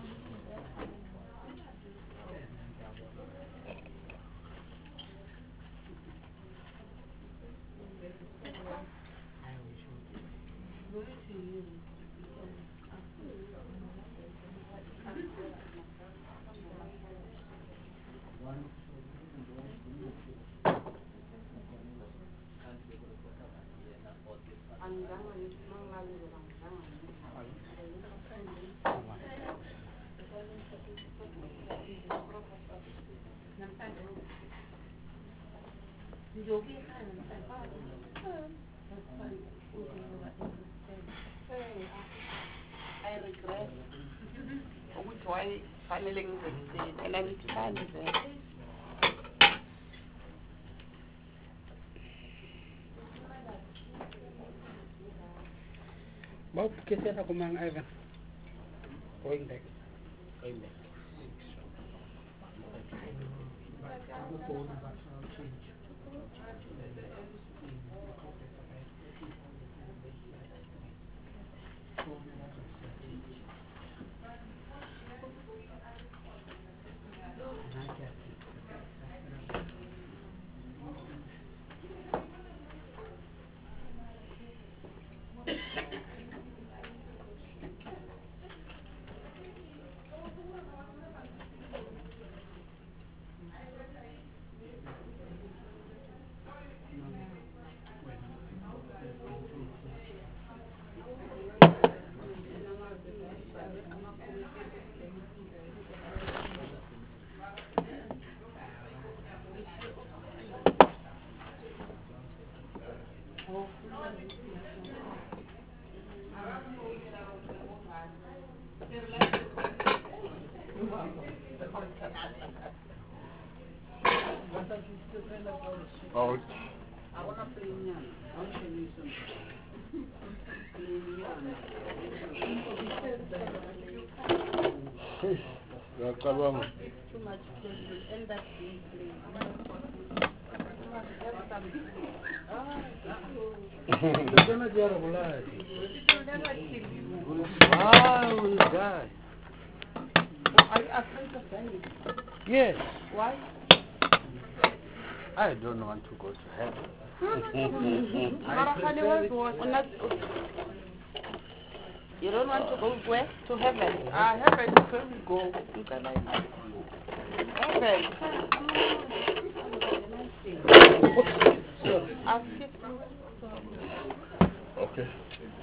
I regret which why finally and I'm trying to Bob, get it up among Ivan. Going back. Going back. Out. I want to play Nyana. I want to show you something. Play Nyana. Because it's too much play, it will end up being play. You must have some play. Ah, it will never kill you. Ah, will die. Are you afraid of dying? Yes. Why? I don't want to go to heaven. I prefer it. You don't want to go where? To heaven? Ah, heaven is where we go. Heaven. I've hit you. Okay.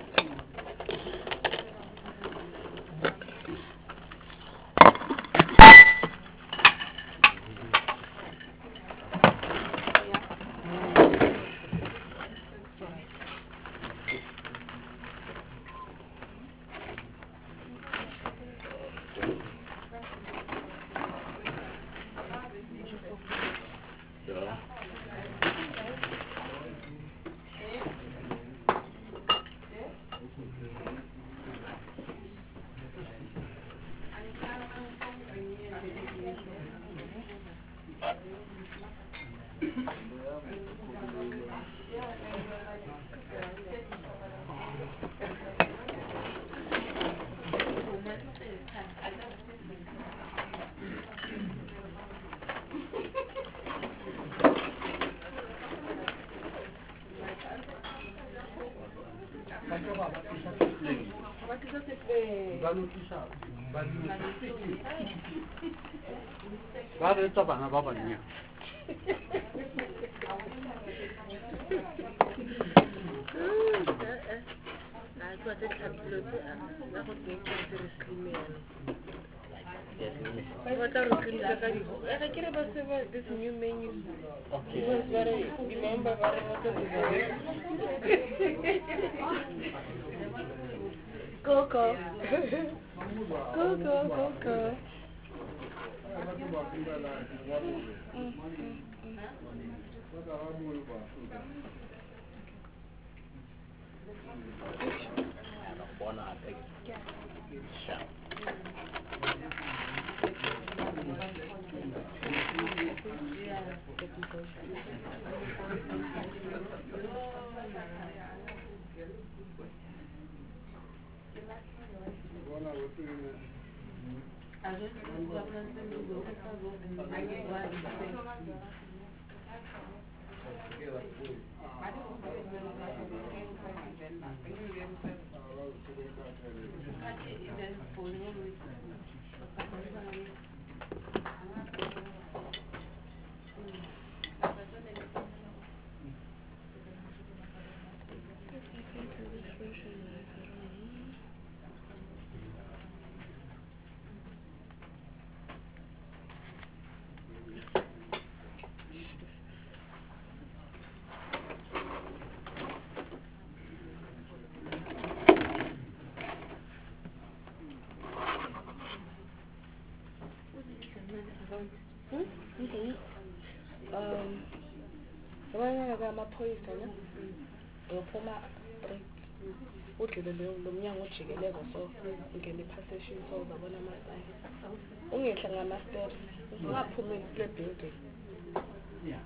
Ba re tsa bana ba banya. This new menu. Okay. It was very, remember, very Go, go. Go, go, go, go. Um, abanye amaphoyisa ne uyophuma break udlule lo mnyango ojikeleko so ungene passation so uzabona amasayini ungehla ngama-steps ungaphumi kule building. Yeah.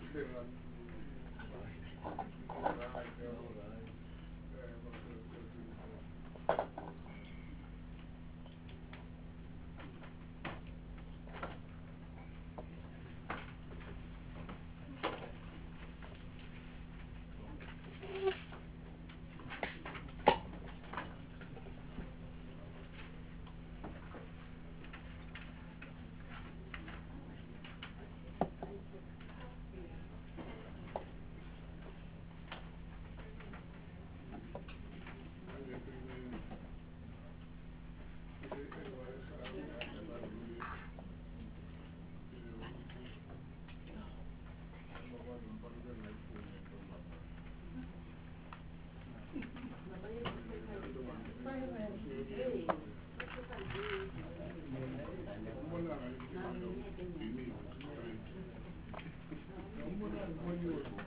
When you